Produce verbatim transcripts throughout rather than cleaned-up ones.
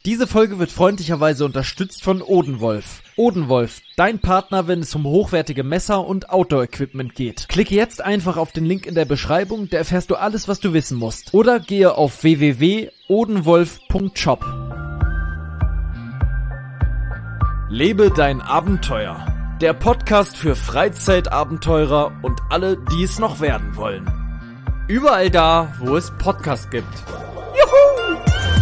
Diese Folge wird freundlicherweise unterstützt von Odenwolf. Odenwolf, dein Partner, wenn es um hochwertige Messer und Outdoor-Equipment geht. Klicke jetzt einfach auf den Link in der Beschreibung, da erfährst du alles, was du wissen musst. Oder gehe auf w w w punkt odenwolf punkt shop. Lebe dein Abenteuer. Der Podcast für Freizeitabenteurer und alle, die es noch werden wollen. Überall da, wo es Podcasts gibt. Juhu!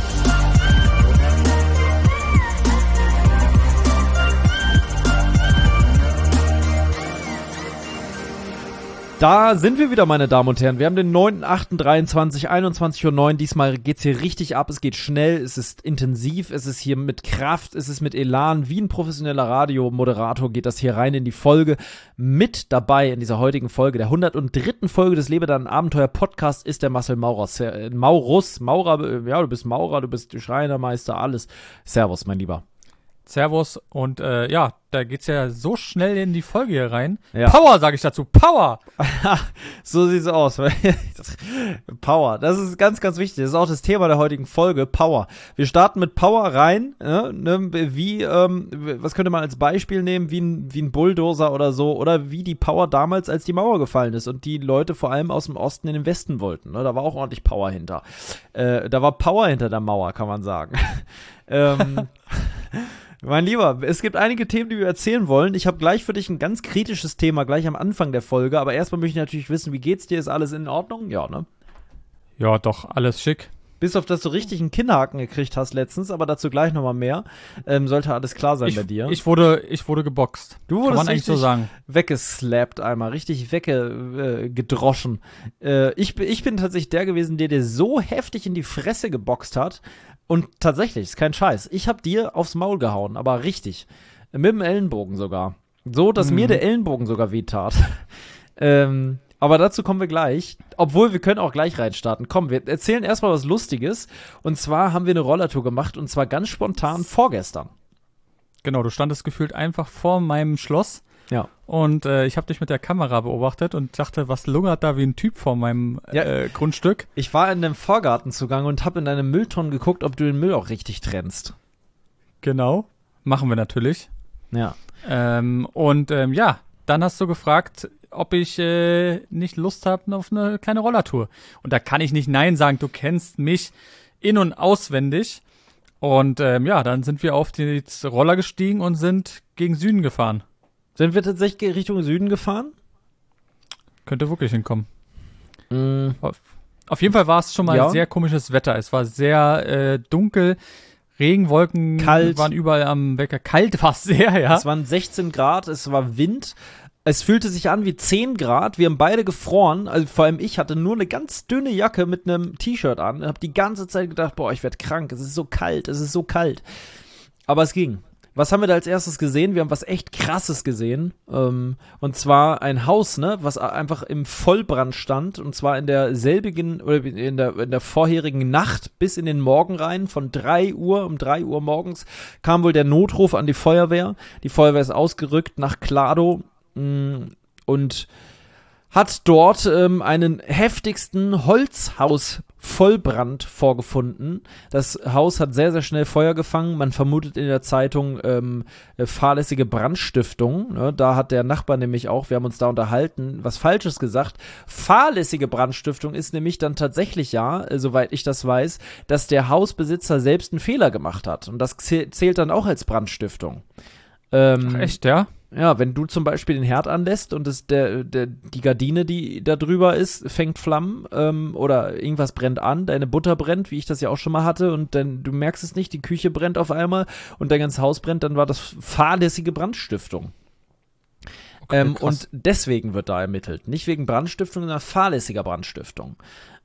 Da sind wir wieder, meine Damen und Herren. Wir haben den neunten achten dreiundzwanzig, einundzwanzig Uhr neun. Diesmal geht's hier richtig ab. Es geht schnell, es ist intensiv, es ist hier mit Kraft, es ist mit Elan. Wie ein professioneller Radiomoderator geht das hier rein in die Folge. Mit dabei in dieser heutigen Folge, der hundertdritte Folge des Lebe dein Abenteuer Podcast, ist der Marcel Maurus. Äh, Maurus, Maurer, ja, du bist Maurer, du bist Schreinermeister, alles. Servus, mein Lieber. Servus und äh, ja, da geht's ja so schnell in die Folge hier rein. Ja. Power, sage ich dazu, Power! So sieht's aus. Power, das ist ganz, ganz wichtig. Das ist auch das Thema der heutigen Folge, Power. Wir starten mit Power rein, ne? Wie, ähm, was könnte man als Beispiel nehmen, wie ein, wie ein Bulldozer oder so, oder wie die Power damals, als die Mauer gefallen ist und die Leute vor allem aus dem Osten in den Westen wollten. Ne? Da war auch ordentlich Power hinter. Äh, da war Power hinter der Mauer, kann man sagen. ähm... Mein Lieber, es gibt einige Themen, die wir erzählen wollen. Ich habe gleich für dich ein ganz kritisches Thema, gleich am Anfang der Folge. Aber erstmal möchte ich natürlich wissen, wie geht's dir? Ist alles in Ordnung? Ja, ne? Ja, doch, alles schick. Bis auf, dass du richtig einen Kinnhaken gekriegt hast letztens, aber dazu gleich nochmal mehr. Ähm, sollte alles klar sein ich, bei dir. Ich wurde, ich wurde geboxt. Du wurdest Kann man eigentlich so sagen. Weggeslappt einmal, richtig weggedroschen. Äh, äh, ich, ich bin tatsächlich der gewesen, der dir so heftig in die Fresse geboxt hat. Und tatsächlich, ist kein Scheiß. Ich hab dir aufs Maul gehauen, aber richtig. Mit dem Ellenbogen sogar. So, dass mhm. mir der Ellenbogen sogar wehtat. ähm, aber dazu kommen wir gleich. Obwohl, wir können auch gleich reinstarten. Komm, wir erzählen erstmal was Lustiges. Und zwar haben wir eine Rollertour gemacht. Und zwar ganz spontan vorgestern. Genau, du standest gefühlt einfach vor meinem Schloss. Ja. Und äh, ich habe dich mit der Kamera beobachtet und dachte, was lungert da wie ein Typ vor meinem ja. äh, Grundstück? Ich war in dem Vorgartenzugang und habe in deine Mülltonnen geguckt, ob du den Müll auch richtig trennst. Genau, machen wir natürlich. Ja. Ähm, und ähm, ja, dann hast du gefragt, ob ich äh, nicht Lust habe auf eine kleine Rollertour. Und da kann ich nicht Nein sagen, du kennst mich in- und auswendig. Und ähm, ja, dann sind wir auf die Roller gestiegen und sind gegen Süden gefahren. Sind wir tatsächlich Richtung Süden gefahren? Könnte wirklich hinkommen. Mm. Auf, auf jeden Fall war es schon mal ja. sehr komisches Wetter. Es war sehr äh, dunkel, Regenwolken kalt. Waren überall am Wecker. Kalt war es sehr, ja. Es waren sechzehn Grad, es war Wind. Es fühlte sich an wie zehn Grad. Wir haben beide gefroren. Also vor allem ich hatte nur eine ganz dünne Jacke mit einem T-Shirt an. Ich habe die ganze Zeit gedacht, boah, ich werde krank. Es ist so kalt, es ist so kalt. Aber es ging. Was haben wir da als erstes gesehen? Wir haben was echt Krasses gesehen. Ähm, und zwar ein Haus, ne, was einfach im Vollbrand stand. Und zwar in der selbigen, oder in der, in der vorherigen Nacht bis in den Morgen rein. Von drei Uhr, um drei Uhr morgens kam wohl der Notruf an die Feuerwehr. Die Feuerwehr ist ausgerückt nach Klado mh, und hat dort ähm, einen heftigsten Holzhaus-Vollbrand vorgefunden. Das Haus hat sehr, sehr schnell Feuer gefangen. Man vermutet in der Zeitung ähm, fahrlässige Brandstiftung. Ne? Da hat der Nachbar nämlich auch, wir haben uns da unterhalten, was Falsches gesagt. Fahrlässige Brandstiftung ist nämlich dann tatsächlich ja, äh, soweit ich das weiß, dass der Hausbesitzer selbst einen Fehler gemacht hat. Und das zählt dann auch als Brandstiftung. Ähm, Ach, echt, ja? Ja, wenn du zum Beispiel den Herd anlässt und es der, der, die Gardine, die da drüber ist, fängt Flammen ähm, oder irgendwas brennt an, deine Butter brennt, wie ich das ja auch schon mal hatte, und dann du merkst es nicht, die Küche brennt auf einmal und dein ganzes Haus brennt, dann war das fahrlässige Brandstiftung. Okay, ähm, und deswegen wird da ermittelt. Nicht wegen Brandstiftung, sondern fahrlässiger Brandstiftung.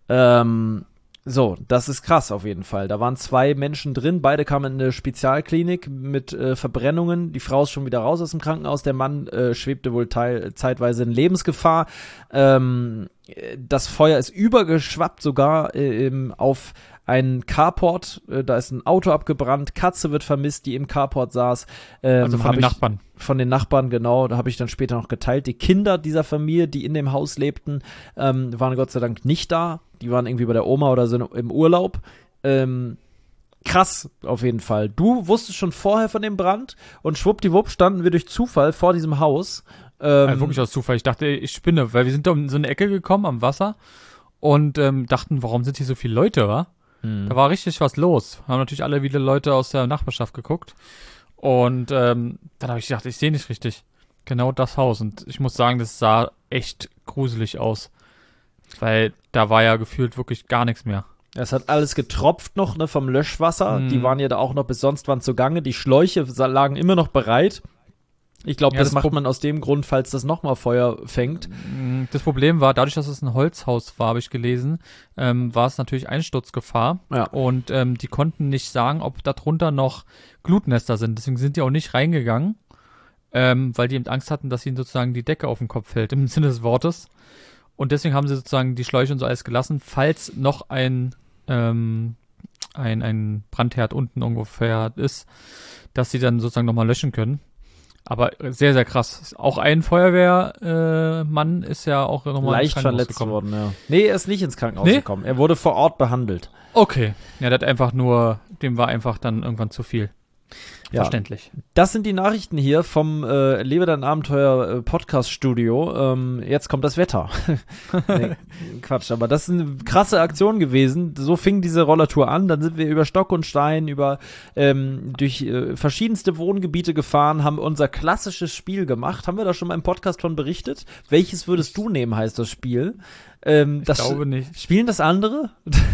Ähm, So, das ist krass auf jeden Fall. Da waren zwei Menschen drin, beide kamen in eine Spezialklinik mit äh, Verbrennungen. Die Frau ist schon wieder raus aus dem Krankenhaus, der Mann äh, schwebte wohl teil, zeitweise in Lebensgefahr. Ähm, das Feuer ist übergeschwappt sogar äh, im, auf einen Carport, äh, da ist ein Auto abgebrannt, Katze wird vermisst, die im Carport saß. Ähm, also von den Nachbarn. Von den Nachbarn, genau, da habe ich dann später noch geteilt. Die Kinder dieser Familie, die in dem Haus lebten, ähm, waren Gott sei Dank nicht da. Die waren irgendwie bei der Oma oder so im Urlaub. Ähm, krass, auf jeden Fall. Du wusstest schon vorher von dem Brand und schwuppdiwupp standen wir durch Zufall vor diesem Haus. Ähm, Also wirklich aus Zufall. Ich dachte, ich spinne, weil wir sind da um so eine Ecke gekommen am Wasser und ähm, dachten, warum sind hier so viele Leute, wa? hm. Da war richtig was los. Haben natürlich alle wieder Leute aus der Nachbarschaft geguckt. Und ähm, dann habe ich gedacht, ich sehe nicht richtig. Genau das Haus. Und ich muss sagen, das sah echt gruselig aus. Weil da war ja gefühlt wirklich gar nichts mehr. Es hat alles getropft noch, ne, vom Löschwasser. Mhm. Die waren ja da auch noch bis sonst wann zugange. Die Schläuche lagen immer noch bereit. Ich glaube, Ja, das, das macht Pro- man aus dem Grund, falls das nochmal Feuer fängt. Das Problem war, dadurch, dass es ein Holzhaus war, habe ich gelesen, ähm, war es natürlich Einsturzgefahr. Ja. Und ähm, die konnten nicht sagen, ob darunter noch Glutnester sind. Deswegen sind die auch nicht reingegangen, ähm, weil die eben Angst hatten, dass ihnen sozusagen die Decke auf den Kopf fällt, im Sinne des Wortes. Und deswegen haben sie sozusagen die Schläuche und so alles gelassen, falls noch ein, ähm, ein, ein Brandherd unten ungefähr ist, dass sie dann sozusagen nochmal löschen können. Aber sehr, sehr krass. Auch ein Feuerwehrmann äh, Mann ist ja auch nochmal Leicht verletzt worden, ja. Nee, er ist nicht ins Krankenhaus Nee? gekommen. Er wurde vor Ort behandelt. Okay. Ja, der hat einfach nur, dem war einfach dann irgendwann zu viel. Ja. Verständlich. Das sind die Nachrichten hier vom äh, Lebe dein Abenteuer äh, Podcast Studio. Ähm, jetzt kommt das Wetter. Nee, Quatsch, aber das ist eine krasse Aktion gewesen. So fing diese Rollertour an. Dann sind wir über Stock und Stein, über ähm, durch äh, verschiedenste Wohngebiete gefahren, haben unser klassisches Spiel gemacht. Haben wir da schon mal im Podcast von berichtet? Welches würdest du nehmen, heißt das Spiel. Ähm, Ich das glaube nicht. Spielen das andere?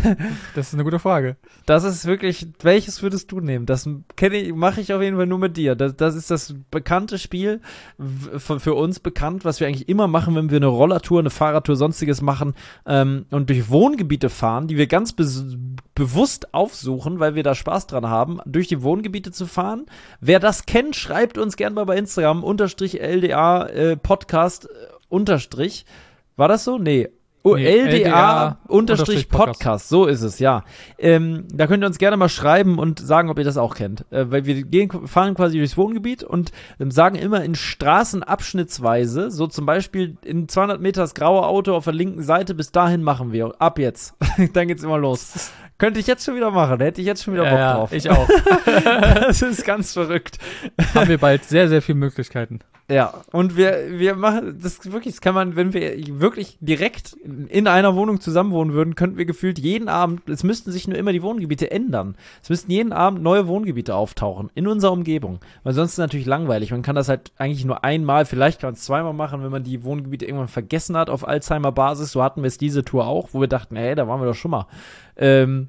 Das ist eine gute Frage. Das ist wirklich, welches würdest du nehmen? Das kenne ich, mache ich auf jeden Fall nur mit dir. Das, das ist das bekannte Spiel, w- für, für uns bekannt, was wir eigentlich immer machen, wenn wir eine Rollertour, eine Fahrradtour, sonstiges machen ähm, und durch Wohngebiete fahren, die wir ganz bes- bewusst aufsuchen, weil wir da Spaß dran haben, durch die Wohngebiete zu fahren. Wer das kennt, schreibt uns gerne mal bei Instagram, unterstrich L D A äh, Podcast, äh, unterstrich. War das so? Nee. Oh, Nee, L D A unterstrich unterstrich Podcast. Podcast. So ist es, ja. Ähm, da könnt ihr uns gerne mal schreiben und sagen, ob ihr das auch kennt. Äh, weil wir gehen, fahren quasi durchs Wohngebiet und ähm, sagen immer in Straßenabschnittsweise, so zum Beispiel in zweihundert Meter das graue Auto auf der linken Seite, bis dahin machen wir. Ab jetzt. Dann geht's immer los. Könnte ich jetzt schon wieder machen. Da hätte ich jetzt schon wieder Bock Ja, drauf. ich auch. Das ist ganz verrückt. Haben wir bald sehr, sehr viele Möglichkeiten. Ja, und wir, wir machen, das wirklich, das kann man, wenn wir wirklich direkt in einer Wohnung zusammen wohnen würden, könnten wir gefühlt jeden Abend, es müssten sich nur immer die Wohngebiete ändern. Es müssten jeden Abend neue Wohngebiete auftauchen in unserer Umgebung. Weil sonst ist es natürlich langweilig. Man kann das halt eigentlich nur einmal, vielleicht kann man es zweimal machen, wenn man die Wohngebiete irgendwann vergessen hat auf Alzheimer-Basis. So hatten wir es diese Tour auch, wo wir dachten, ey, da waren wir doch schon mal. Ähm,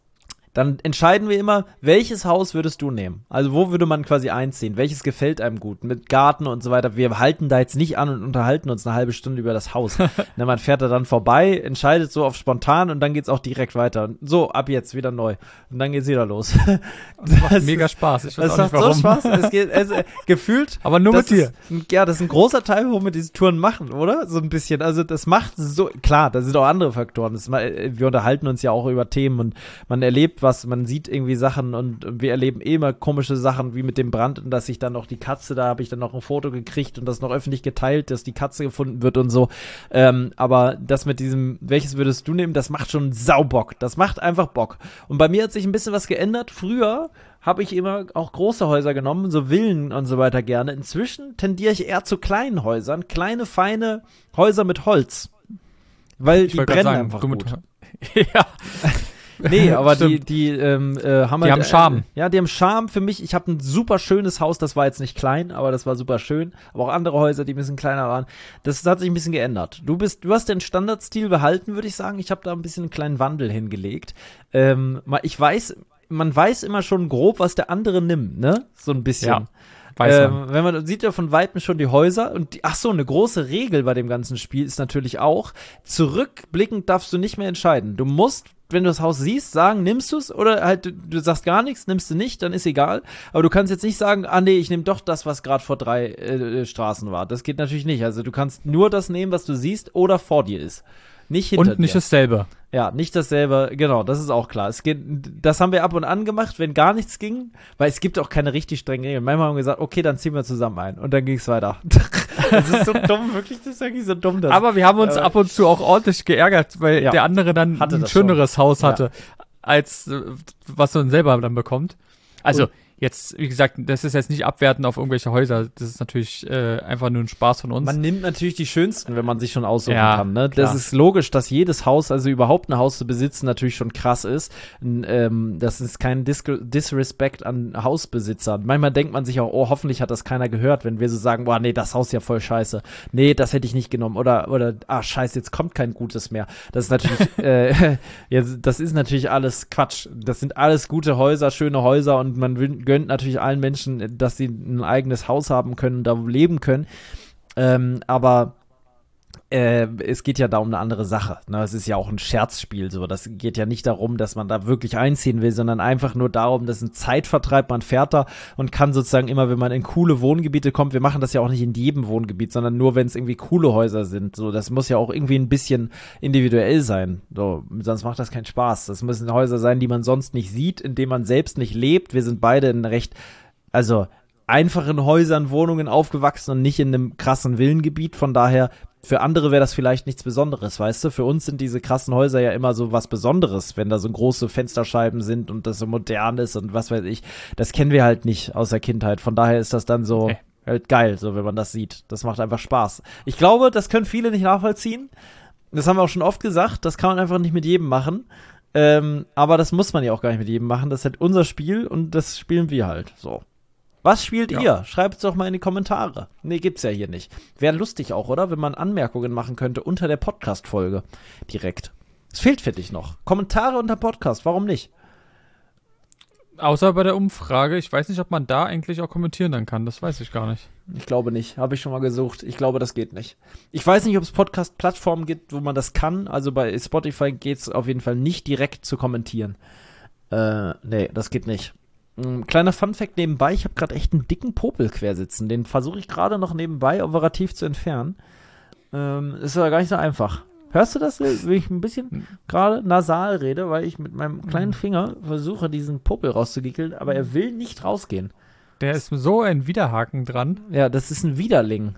Dann entscheiden wir immer, welches Haus würdest du nehmen? Also wo würde man quasi einziehen? Welches gefällt einem gut? Mit Garten und so weiter. Wir halten da jetzt nicht an und unterhalten uns eine halbe Stunde über das Haus. Ne, man fährt da dann vorbei, entscheidet so auf spontan und dann geht's auch direkt weiter. So, ab jetzt wieder neu. Und dann geht's wieder los. Das macht Das mega ist- Spaß. Ich weiß Das auch macht nicht warum. so Spaß. Es geht, es, äh, gefühlt. Aber nur das mit dir. Ist, ein- ja, das ist ein großer Teil, warum wir diese Touren machen, oder? So ein bisschen. Also das macht so, klar, da sind auch andere Faktoren. Das, ma- äh, wir unterhalten uns ja auch über Themen und man erlebt was, man sieht irgendwie Sachen und wir erleben eh immer komische Sachen, wie mit dem Brand und dass sich dann noch die Katze, da habe ich dann noch ein Foto gekriegt und das noch öffentlich geteilt, dass die Katze gefunden wird und so. Ähm, aber das mit diesem, welches würdest du nehmen, das macht schon Saubock. Das macht einfach Bock. Und bei mir hat sich ein bisschen was geändert. Früher habe ich immer auch große Häuser genommen, so Villen und so weiter gerne. Inzwischen tendiere ich eher zu kleinen Häusern, kleine, feine Häuser mit Holz. Weil Ich die wollte brennen gerade sagen, einfach du mit, gut. ja. Nee, aber die, Stimmt. die, ähm, äh, haben Die halt, haben Charme. Äh, ja, die haben Charme für mich. Ich habe ein super schönes Haus, das war jetzt nicht klein, aber das war super schön. Aber auch andere Häuser, die ein bisschen kleiner waren. Das hat sich ein bisschen geändert. Du bist, du hast den Standardstil behalten, würde ich sagen. Ich habe da ein bisschen einen kleinen Wandel hingelegt. Ähm, mal- ich weiß, man weiß immer schon grob, was der andere nimmt, ne? So ein bisschen. Ja, weiß Ähm, man. wenn man sieht ja von Weitem schon die Häuser und die, ach so, eine große Regel bei dem ganzen Spiel ist natürlich auch, zurückblickend darfst du nicht mehr entscheiden. Du musst, wenn du das Haus siehst, sagen, nimmst du es oder halt du, du sagst gar nichts, nimmst du nicht, dann ist egal. Aber du kannst jetzt nicht sagen, ah nee, ich nehme doch das, was gerade vor drei äh, Straßen war. Das geht natürlich nicht. Also du kannst nur das nehmen, was du siehst oder vor dir ist. Nicht hinter Und nicht dir. dasselbe. Ja, nicht dasselbe, genau, das ist auch klar. Es geht, das haben wir ab und an gemacht, wenn gar nichts ging, weil es gibt auch keine richtig strengen Regeln. Manchmal haben wir gesagt, okay, dann ziehen wir zusammen ein und dann ging es weiter. Das ist so dumm, wirklich, das ist wirklich so dumm. Das. Aber wir haben uns äh, ab und zu auch ordentlich geärgert, weil ja. der andere dann Hatte ein das schöneres Haus Ja. hatte. als äh, was man selber dann bekommt. Also, und jetzt, wie gesagt, das ist jetzt nicht abwertend auf irgendwelche Häuser. Das ist natürlich äh, einfach nur ein Spaß von uns. Man nimmt natürlich die schönsten, wenn man sich schon aussuchen ja, kann. Ne? Das ist logisch, dass jedes Haus, also überhaupt ein Haus zu besitzen, natürlich schon krass ist. N- ähm, das ist kein Dis- Disrespect an Hausbesitzern. Manchmal denkt man sich auch, oh, hoffentlich hat das keiner gehört, wenn wir so sagen, boah, nee, das Haus ist ja voll scheiße. Nee, das hätte ich nicht genommen. Oder, oder ah, scheiße, jetzt kommt kein Gutes mehr. Das ist natürlich, äh, ja, das ist natürlich alles Quatsch. Das sind alles gute Häuser, schöne Häuser und man will, gönnt natürlich allen Menschen, dass sie ein eigenes Haus haben können, da leben können. Ähm, aber äh, es geht ja da um eine andere Sache. Ne? Es ist ja auch ein Scherzspiel. So. Das geht ja nicht darum, dass man da wirklich einziehen will, sondern einfach nur darum, dass ein Zeitvertreib, man fährt da und kann sozusagen immer, wenn man in coole Wohngebiete kommt, wir machen das ja auch nicht in jedem Wohngebiet, sondern nur, wenn es irgendwie coole Häuser sind. So, das muss ja auch irgendwie ein bisschen individuell sein. So, sonst macht das keinen Spaß. Das müssen Häuser sein, die man sonst nicht sieht, in denen man selbst nicht lebt. Wir sind beide in recht, also einfachen Häusern, Wohnungen aufgewachsen und nicht in einem krassen Villengebiet. Von daher, für andere wäre das vielleicht nichts Besonderes, weißt du? Für uns sind diese krassen Häuser ja immer so was Besonderes, wenn da so große Fensterscheiben sind und das so modern ist und was weiß ich. Das kennen wir halt nicht aus der Kindheit. Von daher ist das dann so okay. halt geil, so wenn man das sieht. Das macht einfach Spaß. Ich glaube, das können viele nicht nachvollziehen. Das haben wir auch schon oft gesagt. Das kann man einfach nicht mit jedem machen. Ähm, aber das muss man ja auch gar nicht mit jedem machen. Das ist halt unser Spiel und das spielen wir halt so. Was spielt ja. ihr? Schreibt es doch mal in die Kommentare. Nee, gibt's ja hier nicht. Wäre lustig auch, oder? Wenn man Anmerkungen machen könnte unter der Podcast-Folge. Direkt. Es fehlt für dich noch. Kommentare unter Podcast, warum nicht? Außer bei der Umfrage. Ich weiß nicht, ob man da eigentlich auch kommentieren dann kann. Das weiß ich gar nicht. Ich glaube nicht. Habe ich schon mal gesucht. Ich glaube, das geht nicht. Ich weiß nicht, ob es Podcast-Plattformen gibt, wo man das kann. Also bei Spotify geht's auf jeden Fall nicht direkt zu kommentieren. Äh, nee, das geht nicht. Ein kleiner Funfact nebenbei, ich habe gerade echt einen dicken Popel quersitzen. Den versuche ich gerade noch nebenbei operativ zu entfernen. Ähm, ist aber gar nicht so einfach. Hörst du das, wie ich ein bisschen gerade nasal rede, weil ich mit meinem kleinen Finger versuche, diesen Popel rauszugickeln, aber er will nicht rausgehen. Der ist so ein Widerhaken dran. Ja, das ist ein Widerling.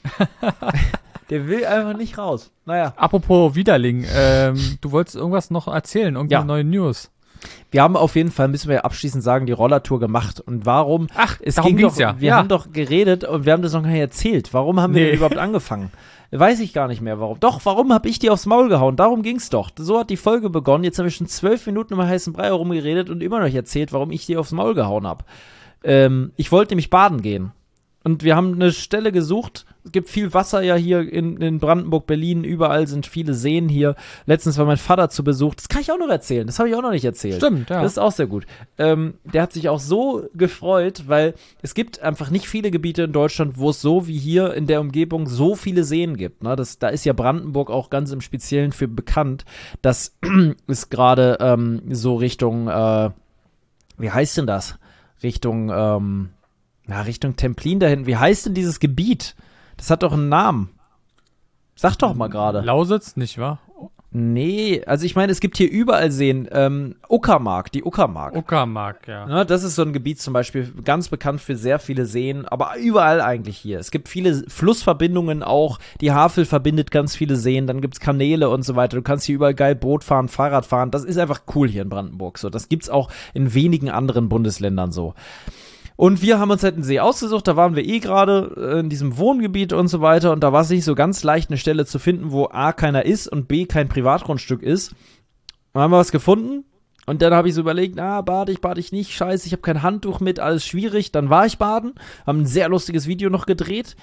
Der will einfach nicht raus. Naja. Apropos Widerling, ähm, du wolltest irgendwas noch erzählen, irgendeine ja. neue News. Wir haben auf jeden Fall, müssen wir abschließend sagen, die Rollertour gemacht. Und warum? Ach, es darum ging ging's doch, ja. Wir ja. haben doch geredet und wir haben das noch gar nicht erzählt. Warum haben wir nee. denn überhaupt angefangen? Weiß ich gar nicht mehr, warum. Doch, warum habe ich die aufs Maul gehauen? Darum ging's doch. So hat die Folge begonnen. Jetzt habe ich schon zwölf Minuten über heißen Brei herumgeredet und immer noch nicht erzählt, warum ich die aufs Maul gehauen habe. Ähm, ich wollte nämlich baden gehen. Und wir haben eine Stelle gesucht. Es gibt viel Wasser ja hier in, in Brandenburg, Berlin. Überall sind viele Seen hier. Letztens war mein Vater zu Besuch. Das kann ich auch noch erzählen. Das habe ich auch noch nicht erzählt. Stimmt, ja. Das ist auch sehr gut. Ähm, der hat sich auch so gefreut, weil es gibt einfach nicht viele Gebiete in Deutschland, wo es so wie hier in der Umgebung so viele Seen gibt. Ne? Das, da ist ja Brandenburg auch ganz im Speziellen für bekannt. Das ist gerade ähm, so Richtung, äh, wie heißt denn das? Richtung, ähm, Na, Richtung Templin da hinten. Wie heißt denn dieses Gebiet? Das hat doch einen Namen. Sag doch mal gerade. Lausitz, nicht wahr? Nee, also ich meine, es gibt hier überall Seen. Ähm, Uckermark, die Uckermark. Uckermark, ja. Ja, das ist so ein Gebiet zum Beispiel, ganz bekannt für sehr viele Seen, aber überall eigentlich hier. Es gibt viele Flussverbindungen auch. Die Havel verbindet ganz viele Seen. Dann gibt's Kanäle und so weiter. Du kannst hier überall geil Boot fahren, Fahrrad fahren. Das ist einfach cool hier in Brandenburg. So, das gibt's auch in wenigen anderen Bundesländern so. Und wir haben uns halt einen See ausgesucht, da waren wir eh gerade in diesem Wohngebiet und so weiter und da war es nicht so ganz leicht, eine Stelle zu finden, wo A, keiner ist und B, kein Privatgrundstück ist. Dann haben wir was gefunden und dann habe ich so überlegt, na, bade ich, bade ich nicht, scheiße, ich habe kein Handtuch mit, alles schwierig. Dann war ich baden, haben ein sehr lustiges Video noch gedreht.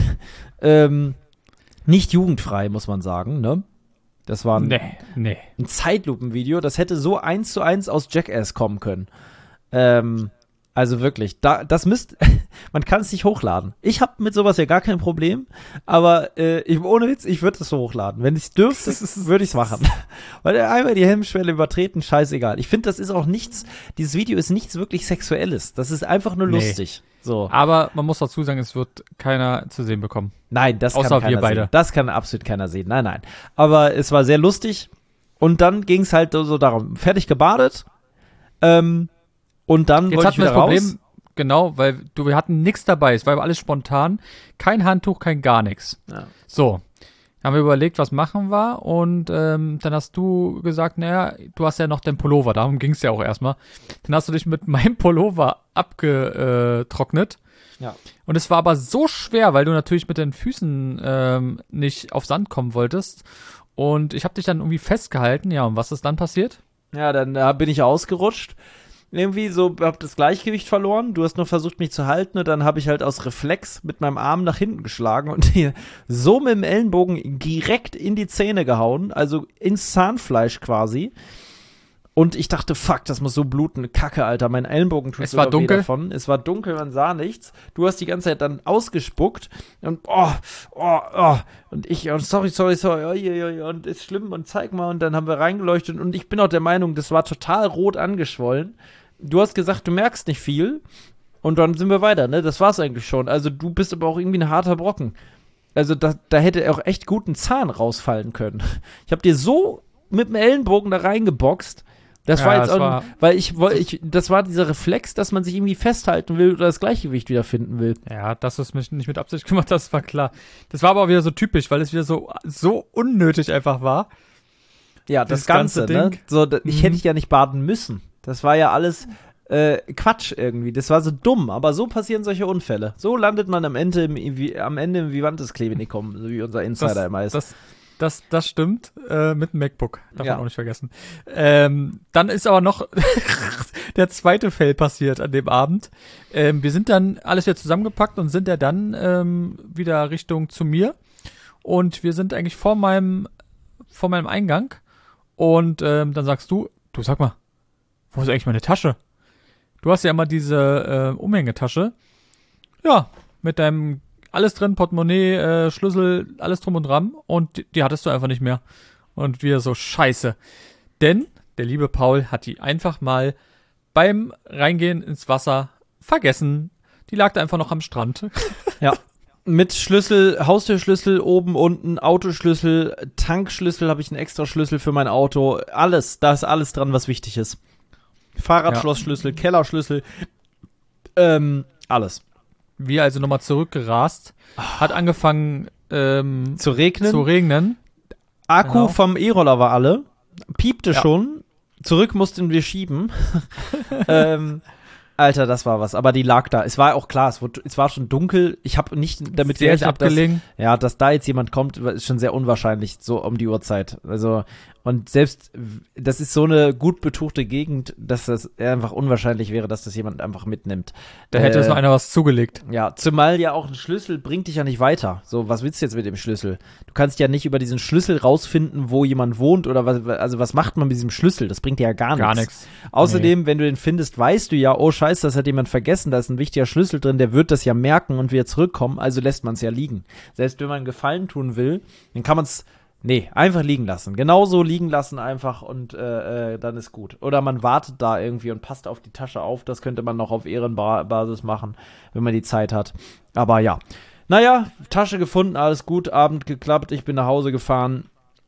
ähm, nicht jugendfrei, muss man sagen, ne? Das war ein, nee, nee. ein Zeitlupenvideo, das hätte so eins zu eins aus Jackass kommen können. Ähm... Also wirklich, da, das müsst, man kann es nicht hochladen. Ich habe mit sowas ja gar kein Problem, aber äh, ich, ohne Witz, ich würde es so hochladen. Wenn ich es dürfte, würde ich es machen. Weil einmal die Hemmschwelle übertreten, scheißegal. Ich finde, das ist auch nichts, dieses Video ist nichts wirklich Sexuelles. Das ist einfach nur nee. lustig. So. Aber man muss dazu sagen, es wird keiner zu sehen bekommen. Nein, das Außer kann keiner wir beide. sehen. Das kann absolut keiner sehen. Nein, nein. Aber es war sehr lustig und dann ging es halt so darum, fertig gebadet, ähm, und dann Jetzt wollte ich hatten wir wieder das Problem, raus. genau, weil du, wir hatten nichts dabei. Es war alles spontan. Kein Handtuch, kein gar nichts. Ja. So, Haben wir überlegt, was machen wir und ähm, dann hast du gesagt, naja, du hast ja noch den Pullover, darum ging es ja auch erstmal. Dann hast du dich mit meinem Pullover abgetrocknet. Ja. Und es war aber so schwer, weil du natürlich mit den Füßen ähm, nicht auf Sand kommen wolltest. Und ich habe dich dann irgendwie festgehalten. Ja, und was ist dann passiert? Ja, dann äh, bin ich ausgerutscht. Irgendwie so, hab das Gleichgewicht verloren. Du hast nur versucht, mich zu halten. Und dann habe ich halt aus Reflex mit meinem Arm nach hinten geschlagen und dir so mit dem Ellenbogen direkt in die Zähne gehauen. Also ins Zahnfleisch quasi. Und ich dachte, fuck, das muss so bluten. Kacke, Alter, mein Ellenbogen tut Es war sogar weh dunkel. davon. Es war dunkel, man sah nichts. Du hast die ganze Zeit dann ausgespuckt und oh, oh, oh. Und ich, oh, sorry, sorry, sorry, oh, oh, oh, und ist schlimm und zeig mal. Und dann haben wir reingeleuchtet und ich bin auch der Meinung, das war total rot angeschwollen. Du hast gesagt, du merkst nicht viel und dann sind wir weiter, ne? Das war's eigentlich schon. Also du bist aber auch irgendwie ein harter Brocken. Also da, da hätte auch echt gut ein Zahn rausfallen können. Ich hab dir so mit dem Ellenbogen da reingeboxt. Das Ja, war jetzt das auch, war- weil ich wollte, ich, das war dieser Reflex, dass man sich irgendwie festhalten will oder das Gleichgewicht wiederfinden will. Ja, dass du es mich nicht mit Absicht gemacht hast, das war klar. Das war aber auch wieder so typisch, weil es wieder so, so unnötig einfach war. Ja, das Dieses Ganze, ganze ne? Ding. So, da, ich Mhm. hätte ja nicht baden müssen. Das war ja alles äh, Quatsch irgendwie. Das war so dumm, aber so passieren solche Unfälle. So landet man am Ende im, wie, am Ende im Vivantes Klinikum, so wie unser Insider Das, immer ist. das, das, das stimmt, äh, mit dem MacBook, darf Ja. man auch nicht vergessen. Ähm, dann ist aber noch der zweite Fail passiert an dem Abend. Ähm, wir sind dann alles wieder zusammengepackt und sind ja dann ähm, wieder Richtung zu mir. Und wir sind eigentlich vor meinem, vor meinem Eingang. Und ähm, dann sagst du, du sag mal, wo ist eigentlich meine Tasche? Du hast ja immer diese äh, Umhängetasche. Ja, mit deinem alles drin, Portemonnaie, äh, Schlüssel, alles drum und dran. Und die, die hattest du einfach nicht mehr. Und wir so, scheiße. Denn der liebe Paul hat die einfach mal beim Reingehen ins Wasser vergessen. Die lag da einfach noch am Strand. Ja. Mit Schlüssel, Haustürschlüssel oben, unten, Autoschlüssel, Tankschlüssel, habe ich einen extra Schlüssel für mein Auto. Alles, da ist alles dran, was wichtig ist. Fahrradschlossschlüssel, Kellerschlüssel, ähm, alles. Wir also nochmal zurückgerast. Hat angefangen ähm, Zu regnen, zu regnen. Akku genau. vom E-Roller war alle, piepte Ja. schon, zurück mussten wir schieben. ähm, Alter, das war was. Aber die lag da. Es war auch klar, es, wurde, es war schon dunkel. Ich habe nicht damit Sehr, sehr gerechnet, dass, abgelegen. ja, dass da jetzt jemand kommt, ist schon sehr unwahrscheinlich, so um die Uhrzeit. Also, und selbst, das ist so eine gut betuchte Gegend, dass das einfach unwahrscheinlich wäre, dass das jemand einfach mitnimmt. Da hätte Äh, es noch einer was zugelegt. Ja, zumal ja auch ein Schlüssel bringt dich ja nicht weiter. So, was willst du jetzt mit dem Schlüssel? Du kannst ja nicht über diesen Schlüssel rausfinden, wo jemand wohnt oder was, also was macht man mit diesem Schlüssel? Das bringt dir ja gar nichts. Gar nichts. Außerdem, wenn du den findest, weißt du ja, oh scheiße, das hat jemand vergessen, da ist ein wichtiger Schlüssel drin, der wird das ja merken und wieder zurückkommen, also lässt man es ja liegen. Selbst wenn man einen Gefallen tun will, dann kann man es, nee, einfach liegen lassen. Genauso liegen lassen einfach und äh, äh, dann ist gut. Oder man wartet da irgendwie und passt auf die Tasche auf, das könnte man noch auf Ehrenbasis machen, wenn man die Zeit hat. Aber ja, naja, Tasche gefunden, alles gut, Abend geklappt, ich bin nach Hause gefahren.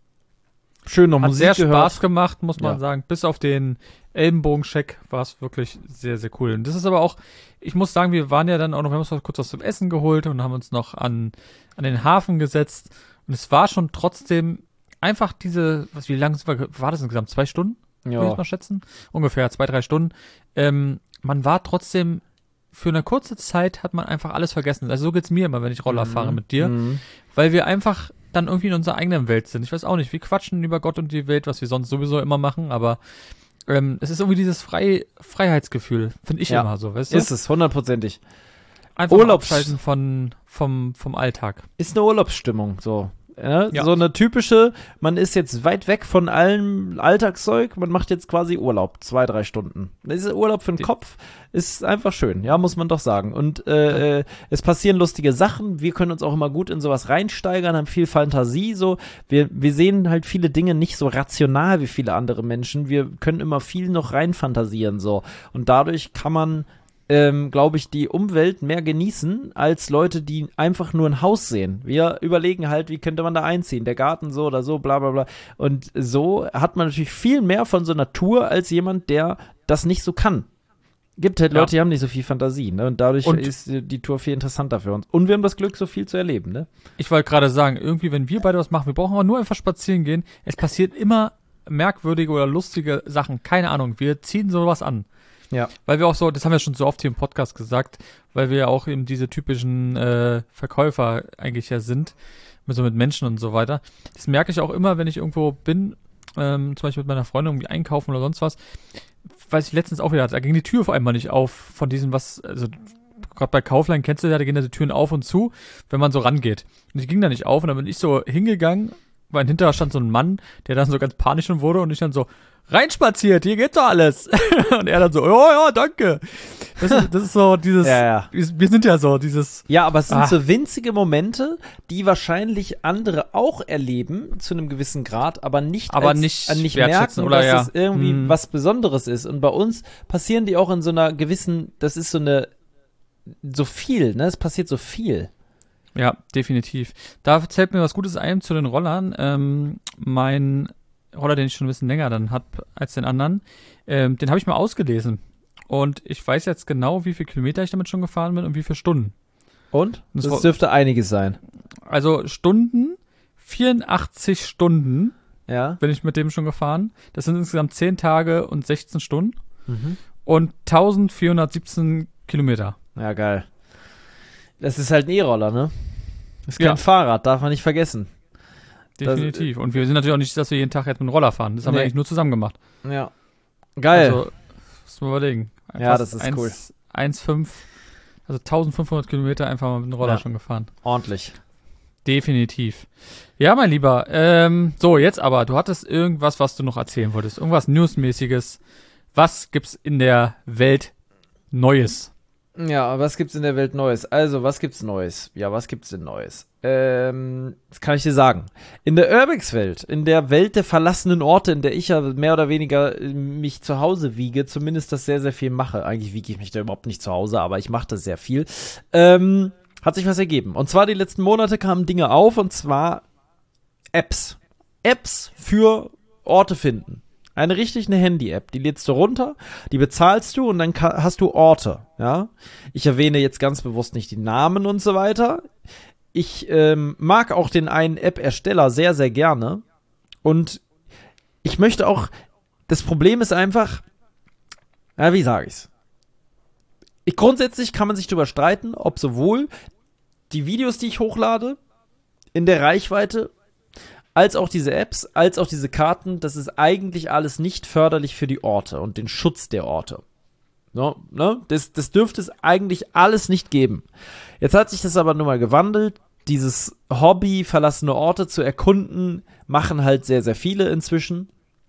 Schön noch Hat Musik sehr gehört. Spaß gemacht, muss man Ja. sagen. Bis auf den Ellenbogencheck war es wirklich sehr, sehr cool. Und das ist aber auch, ich muss sagen, wir waren ja dann auch noch, wir haben uns noch kurz was zum Essen geholt und haben uns noch an, an den Hafen gesetzt. Und es war schon trotzdem einfach diese, was, wie lange war, war das insgesamt? Zwei Stunden? Würde ich Ja. jetzt mal schätzen. Ungefähr zwei, drei Stunden. Ähm, man war trotzdem, für eine kurze Zeit hat man einfach alles vergessen. Also so geht's mir immer, wenn ich Roller fahre mit dir. Mhm. Weil wir einfach dann irgendwie in unserer eigenen Welt sind. Ich weiß auch nicht, wir quatschen über Gott und die Welt, was wir sonst sowieso immer machen, aber ähm, es ist irgendwie dieses Frei Freiheitsgefühl, finde ich Ja. immer so, weißt du? Ist es, hundertprozentig. Einfach mal Urlaubs- abschalten von, vom, vom Alltag. Ist eine Urlaubsstimmung, so. Ja, Ja. So eine typische, man ist jetzt weit weg von allem Alltagszeug, man macht jetzt quasi Urlaub, zwei, drei Stunden. Das ist Urlaub für den Die- Kopf, ist einfach schön, ja, muss man doch sagen. Und äh, äh, es passieren lustige Sachen, wir können uns auch immer gut in sowas reinsteigern, haben viel Fantasie, so. Wir, wir sehen halt viele Dinge nicht so rational wie viele andere Menschen, wir können immer viel noch reinfantasieren, so. Und dadurch kann man ähm, glaube ich, die Umwelt mehr genießen als Leute, die einfach nur ein Haus sehen. Wir überlegen halt, wie könnte man da einziehen, der Garten so oder so, bla bla bla. Und so hat man natürlich viel mehr von so Natur als jemand, der das nicht so kann. Gibt halt Ja. Leute, die haben nicht so viel Fantasie, ne? Und dadurch Und- ist die die Tour viel interessanter für uns. Und wir haben das Glück, so viel zu erleben, ne? Ich wollte gerade sagen, irgendwie, wenn wir beide was machen, wir brauchen aber nur einfach spazieren gehen. Es passiert immer merkwürdige oder lustige Sachen. Keine Ahnung. Wir ziehen sowas an. Ja. Weil wir auch so, das haben wir schon so oft hier im Podcast gesagt, weil wir ja auch eben diese typischen äh, Verkäufer eigentlich ja sind, mit so mit Menschen und so weiter. Das merke ich auch immer, wenn ich irgendwo bin, ähm, zum Beispiel mit meiner Freundin irgendwie einkaufen oder sonst was. Weiß ich letztens auch wieder, da ging die Tür auf einmal nicht auf von diesem, was, also gerade bei Kaufland kennst du ja, da gehen ja die Türen auf und zu, wenn man so rangeht. Und die ging da nicht auf und dann bin ich so hingegangen, weil hinterher stand so ein Mann, der dann so ganz panisch schon wurde und ich dann so, reinspaziert, hier geht doch alles. Und er dann so, ja, ja, danke. Das ist, das ist so dieses, Ja, ja. wir wir sind ja so dieses, Ja, aber es sind Ah. so winzige Momente, die wahrscheinlich andere auch erleben, zu einem gewissen Grad, aber nicht, Aber als, nicht äh, nicht wertschätzen merken, oder dass ja. es irgendwie Hm. was Besonderes ist. Und bei uns passieren die auch in so einer gewissen, das ist so eine, so viel, ne? Es passiert so viel. ja, definitiv. Da fällt mir was Gutes ein zu den Rollern. Ähm, mein Roller, den ich schon ein bisschen länger dann hab als den anderen, ähm, den habe ich mal ausgelesen. Und ich weiß jetzt genau, wie viele Kilometer ich damit schon gefahren bin und wie viele Stunden. Und? Das Das, war- dürfte einiges sein. Also Stunden, vierundachtzig Stunden Ja. bin ich mit dem schon gefahren. Das sind insgesamt zehn Tage und sechzehn Stunden Mhm. und eintausendvierhundertsiebzehn Kilometer. Ja, geil. Das ist halt ein E-Roller, ne? Das ist kein Ja. Fahrrad, darf man nicht vergessen. Das- Definitiv. Und wir sind natürlich auch nicht, dass wir jeden Tag jetzt mit dem Roller fahren. Das haben wir Nee. eigentlich nur zusammen gemacht. Ja. Geil. Also, das muss man überlegen. Ja, das ist eins, cool. eins Komma fünf, also eintausendfünfhundert Kilometer einfach mal mit dem Roller Ja. schon gefahren. Ordentlich. Definitiv. Ja, mein Lieber. Ähm, so, jetzt aber. Du hattest irgendwas, was du noch erzählen wolltest. Irgendwas Newsmäßiges. Was gibt's in der Welt Neues? Ja, was gibt's in der Welt Neues? Also, was gibt's Neues? Ja, was gibt's denn Neues? Ähm, das kann ich dir sagen. In der Urbex-Welt, in der Welt der verlassenen Orte, in der ich ja mehr oder weniger äh, mich zu Hause wiege, zumindest das sehr, sehr viel mache. Eigentlich wiege ich mich da überhaupt nicht zu Hause, aber ich mache das sehr viel. Ähm, hat sich was ergeben. Und zwar die letzten Monate kamen Dinge auf, und zwar Apps. Apps für Orte finden. Eine richtig eine Handy-App, die lädst du runter, die bezahlst du und dann ka- hast du Orte, ja. Ich erwähne jetzt ganz bewusst nicht die Namen und so weiter. Ich ähm, mag auch den einen App-Ersteller sehr, sehr gerne und ich möchte auch, das Problem ist einfach, ja, wie sage ich's? Ich, grundsätzlich kann man sich darüber streiten, ob sowohl die Videos, die ich hochlade, in der Reichweite, als auch diese Apps, als auch diese Karten, das ist eigentlich alles nicht förderlich für die Orte und den Schutz der Orte. No, ne? das, das dürfte es eigentlich alles nicht geben. Jetzt hat sich das aber nun mal gewandelt. Dieses Hobby, verlassene Orte zu erkunden, machen halt sehr, sehr viele inzwischen.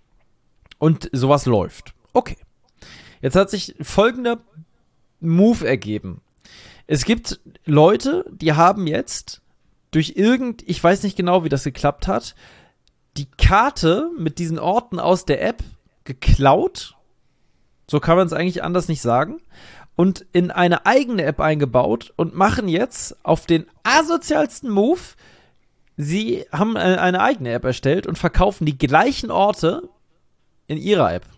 Und sowas läuft. Okay. Jetzt hat sich folgender Move ergeben. Es gibt Leute, die haben jetzt durch irgend, ich weiß nicht genau, wie das geklappt hat, die Karte mit diesen Orten aus der App geklaut, so kann man es eigentlich anders nicht sagen, und in eine eigene App eingebaut und machen jetzt auf den asozialsten Move, sie haben eine, eine eigene App erstellt und verkaufen die gleichen Orte in ihrer App.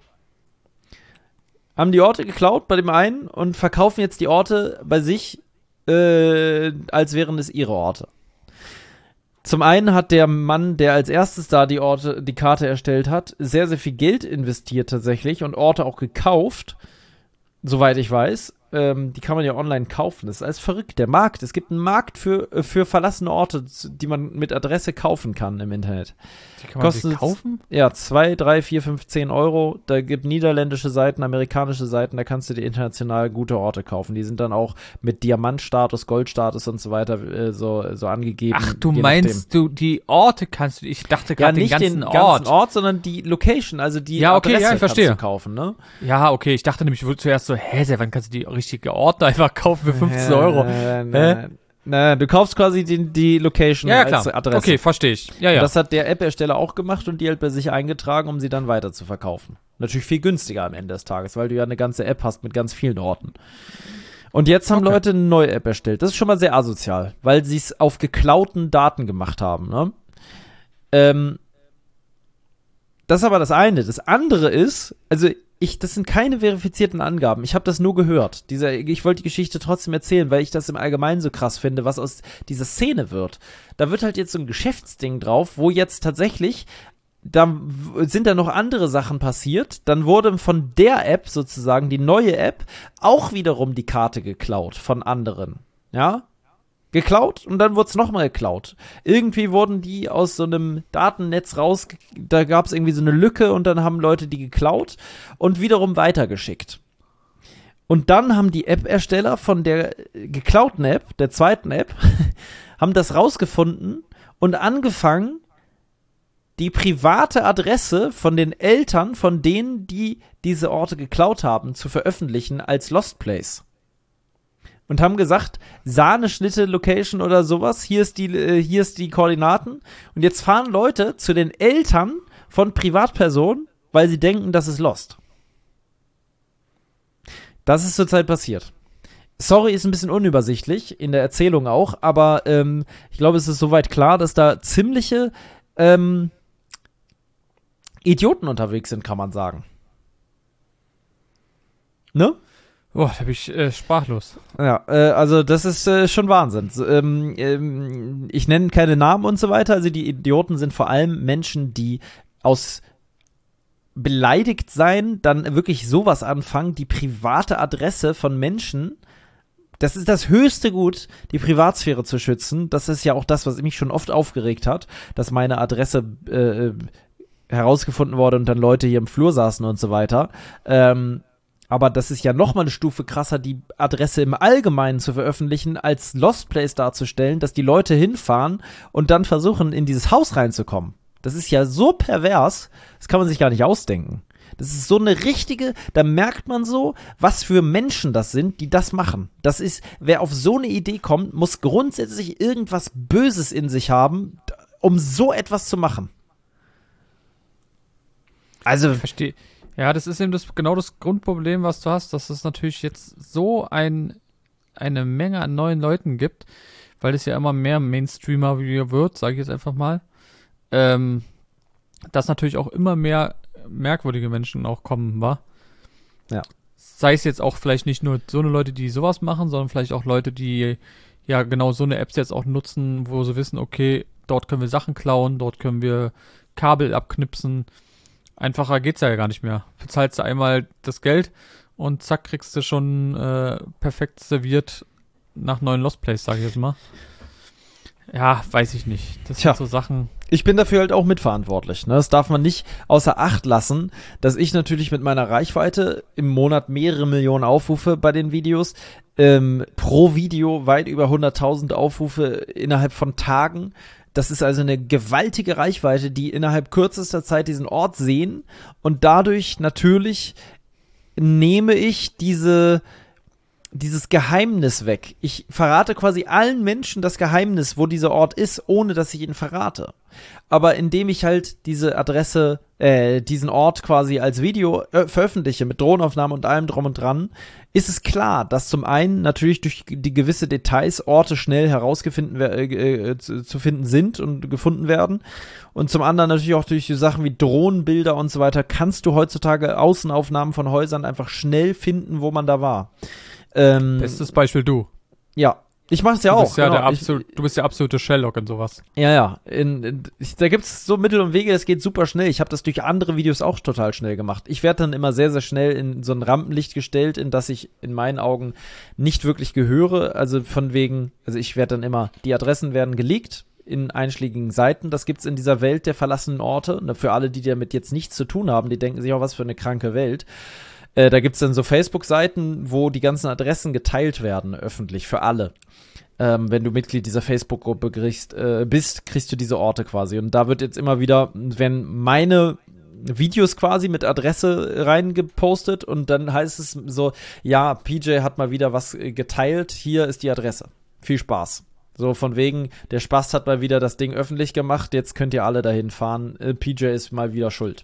Haben die Orte geklaut bei dem einen und verkaufen jetzt die Orte bei sich, äh, als wären es ihre Orte. Zum einen hat der Mann, der als erstes da die Orte, die Karte erstellt hat, sehr, sehr viel Geld investiert tatsächlich und Orte auch gekauft, soweit ich weiß. Ähm, die kann man ja online kaufen. Das ist alles verrückt. Der Markt. Es gibt einen Markt für, für verlassene Orte, die man mit Adresse kaufen kann im Internet. Die kann man Kostet- sich kaufen? Ja, zwei, drei, vier, fünf, zehn Euro. Da gibt niederländische Seiten, amerikanische Seiten, da kannst du dir international gute Orte kaufen. Die sind dann auch mit Diamantstatus, Goldstatus und so weiter äh, so, so angegeben. Ach, du je meinst, du, die Orte kannst du, ich dachte Ja, gerade den nicht ganzen den Ort. ganzen Ort, sondern die Location, also die Ja, okay, Adresse ja, ich verstehe. kannst du kaufen, ne? Ja, okay, ich dachte nämlich, ich würde zuerst so, hä, seit wann kannst du die richtige Orte einfach kaufen für fünfzehn Euro? Nein, Hä? nein, nein, du kaufst quasi die, die Location Ja, ja, als klar. Adresse. Okay, verstehe ich. Ja, Und ja. das hat der App-Ersteller auch gemacht und die halt bei sich eingetragen, um sie dann weiter zu verkaufen. Natürlich viel günstiger am Ende des Tages, weil du ja eine ganze App hast mit ganz vielen Orten. Und jetzt haben Okay. Leute eine neue App erstellt. Das ist schon mal sehr asozial, weil sie es auf geklauten Daten gemacht haben. Ne? Ähm, das ist aber das eine. Das andere ist, also ich, das sind keine verifizierten Angaben. Ich habe das nur gehört. Dieser, ich wollte die Geschichte trotzdem erzählen, weil ich das im Allgemeinen so krass finde, was aus dieser Szene wird. Da wird halt jetzt so ein Geschäftsding drauf, wo jetzt tatsächlich, da sind da noch andere Sachen passiert. Dann wurde von der App sozusagen, die neue App, auch wiederum die Karte geklaut von anderen. Ja? Geklaut und dann wurde es nochmal geklaut. Irgendwie wurden die aus so einem Datennetz raus, da gab es irgendwie so eine Lücke und dann haben Leute die geklaut und wiederum weitergeschickt. Und dann haben die App-Ersteller von der geklauten App, der zweiten App, haben das rausgefunden und angefangen, die private Adresse von den Eltern von denen, die diese Orte geklaut haben, zu veröffentlichen als Lost Place. Und haben gesagt, Sahneschnitte Location oder sowas, hier ist die, äh, hier ist die Koordinaten. Und jetzt fahren Leute zu den Eltern von Privatpersonen, weil sie denken, das ist Lost. Das ist zurzeit passiert. Sorry, ist ein bisschen unübersichtlich, in der Erzählung auch, aber ähm, ich glaube, es ist soweit klar, dass da ziemliche ähm, Idioten unterwegs sind, kann man sagen. Ne? Boah, da bin ich äh, sprachlos. Ja, äh, also das ist äh, schon Wahnsinn. So, ähm, ähm, ich nenne keine Namen und so weiter. Also die Idioten sind vor allem Menschen, die aus beleidigt sein dann wirklich sowas anfangen, die private Adresse von Menschen. Das ist das höchste Gut, die Privatsphäre zu schützen. Das ist ja auch das, was mich schon oft aufgeregt hat, dass meine Adresse äh, herausgefunden wurde und dann Leute hier im Flur saßen und so weiter. Ähm, Aber das ist ja nochmal eine Stufe krasser, die Adresse im Allgemeinen zu veröffentlichen, als Lost Place darzustellen, dass die Leute hinfahren und dann versuchen, in dieses Haus reinzukommen. Das ist ja so pervers, das kann man sich gar nicht ausdenken. Das ist so eine richtige, da merkt man so, was für Menschen das sind, die das machen. Das ist, wer auf so eine Idee kommt, muss grundsätzlich irgendwas Böses in sich haben, um so etwas zu machen. Also, ich verstehe. Ja, das ist eben das, genau das Grundproblem, was du hast, dass es natürlich jetzt so ein, eine Menge an neuen Leuten gibt, weil es ja immer mehr Mainstreamer wird, sage ich jetzt einfach mal, ähm, dass natürlich auch immer mehr merkwürdige Menschen auch kommen, wa? Ja. Sei es jetzt auch vielleicht nicht nur so eine Leute, die sowas machen, sondern vielleicht auch Leute, die ja genau so eine Apps jetzt auch nutzen, wo sie wissen, okay, dort können wir Sachen klauen, dort können wir Kabel abknipsen. Einfacher geht's ja gar nicht mehr. Bezahlst du einmal das Geld und zack, kriegst du schon äh, perfekt serviert nach neuen Lost Place, sag ich jetzt mal. Ja, weiß ich nicht. Das Tja. sind so Sachen. Ich bin dafür halt auch mitverantwortlich. Ne? Das darf man nicht außer Acht lassen, dass ich natürlich mit meiner Reichweite im Monat mehrere Millionen Aufrufe bei den Videos, ähm, pro Video weit über hunderttausend Aufrufe innerhalb von Tagen. Das ist also eine gewaltige Reichweite, die innerhalb kürzester Zeit diesen Ort sehen. Und dadurch natürlich nehme ich diese, dieses Geheimnis weg. Ich verrate quasi allen Menschen das Geheimnis, wo dieser Ort ist, ohne dass ich ihn verrate. Aber indem ich halt diese Adresse, äh, diesen Ort quasi als Video äh, veröffentliche, mit Drohnenaufnahmen und allem drum und dran, ist es klar, dass zum einen natürlich durch die gewisse Details Orte schnell herausgefunden äh, äh, zu, zu finden sind und gefunden werden. Und zum anderen natürlich auch durch die Sachen wie Drohnenbilder und so weiter, kannst du heutzutage Außenaufnahmen von Häusern einfach schnell finden, wo man da war. Ähm, Bestes Beispiel du. Ja. Ich mach's ja du auch. Bist ja genau. der absolut, ich, du bist der absolute Sherlock und sowas. Ja, ja. In, in, ich, da gibt's so Mittel und Wege, das geht super schnell. Ich habe das durch andere Videos auch total schnell gemacht. Ich werde dann immer sehr, sehr schnell in so ein Rampenlicht gestellt, in das ich in meinen Augen nicht wirklich gehöre. Also von wegen, also ich werde dann immer, die Adressen werden geleakt in einschlägigen Seiten. Das gibt's in dieser Welt der verlassenen Orte. Und für alle, die damit jetzt nichts zu tun haben, die denken sich auch, was für eine kranke Welt. Äh, da gibt's dann so Facebook-Seiten, wo die ganzen Adressen geteilt werden, öffentlich, für alle. Ähm, wenn du Mitglied dieser Facebook-Gruppe kriegst, äh, bist, kriegst du diese Orte quasi. Und da wird jetzt immer wieder, wenn meine Videos quasi mit Adresse reingepostet und dann heißt es so, ja, P J hat mal wieder was geteilt, hier ist die Adresse. Viel Spaß. So von wegen, der Spast hat mal wieder das Ding öffentlich gemacht, jetzt könnt ihr alle dahin fahren, äh, P J ist mal wieder schuld.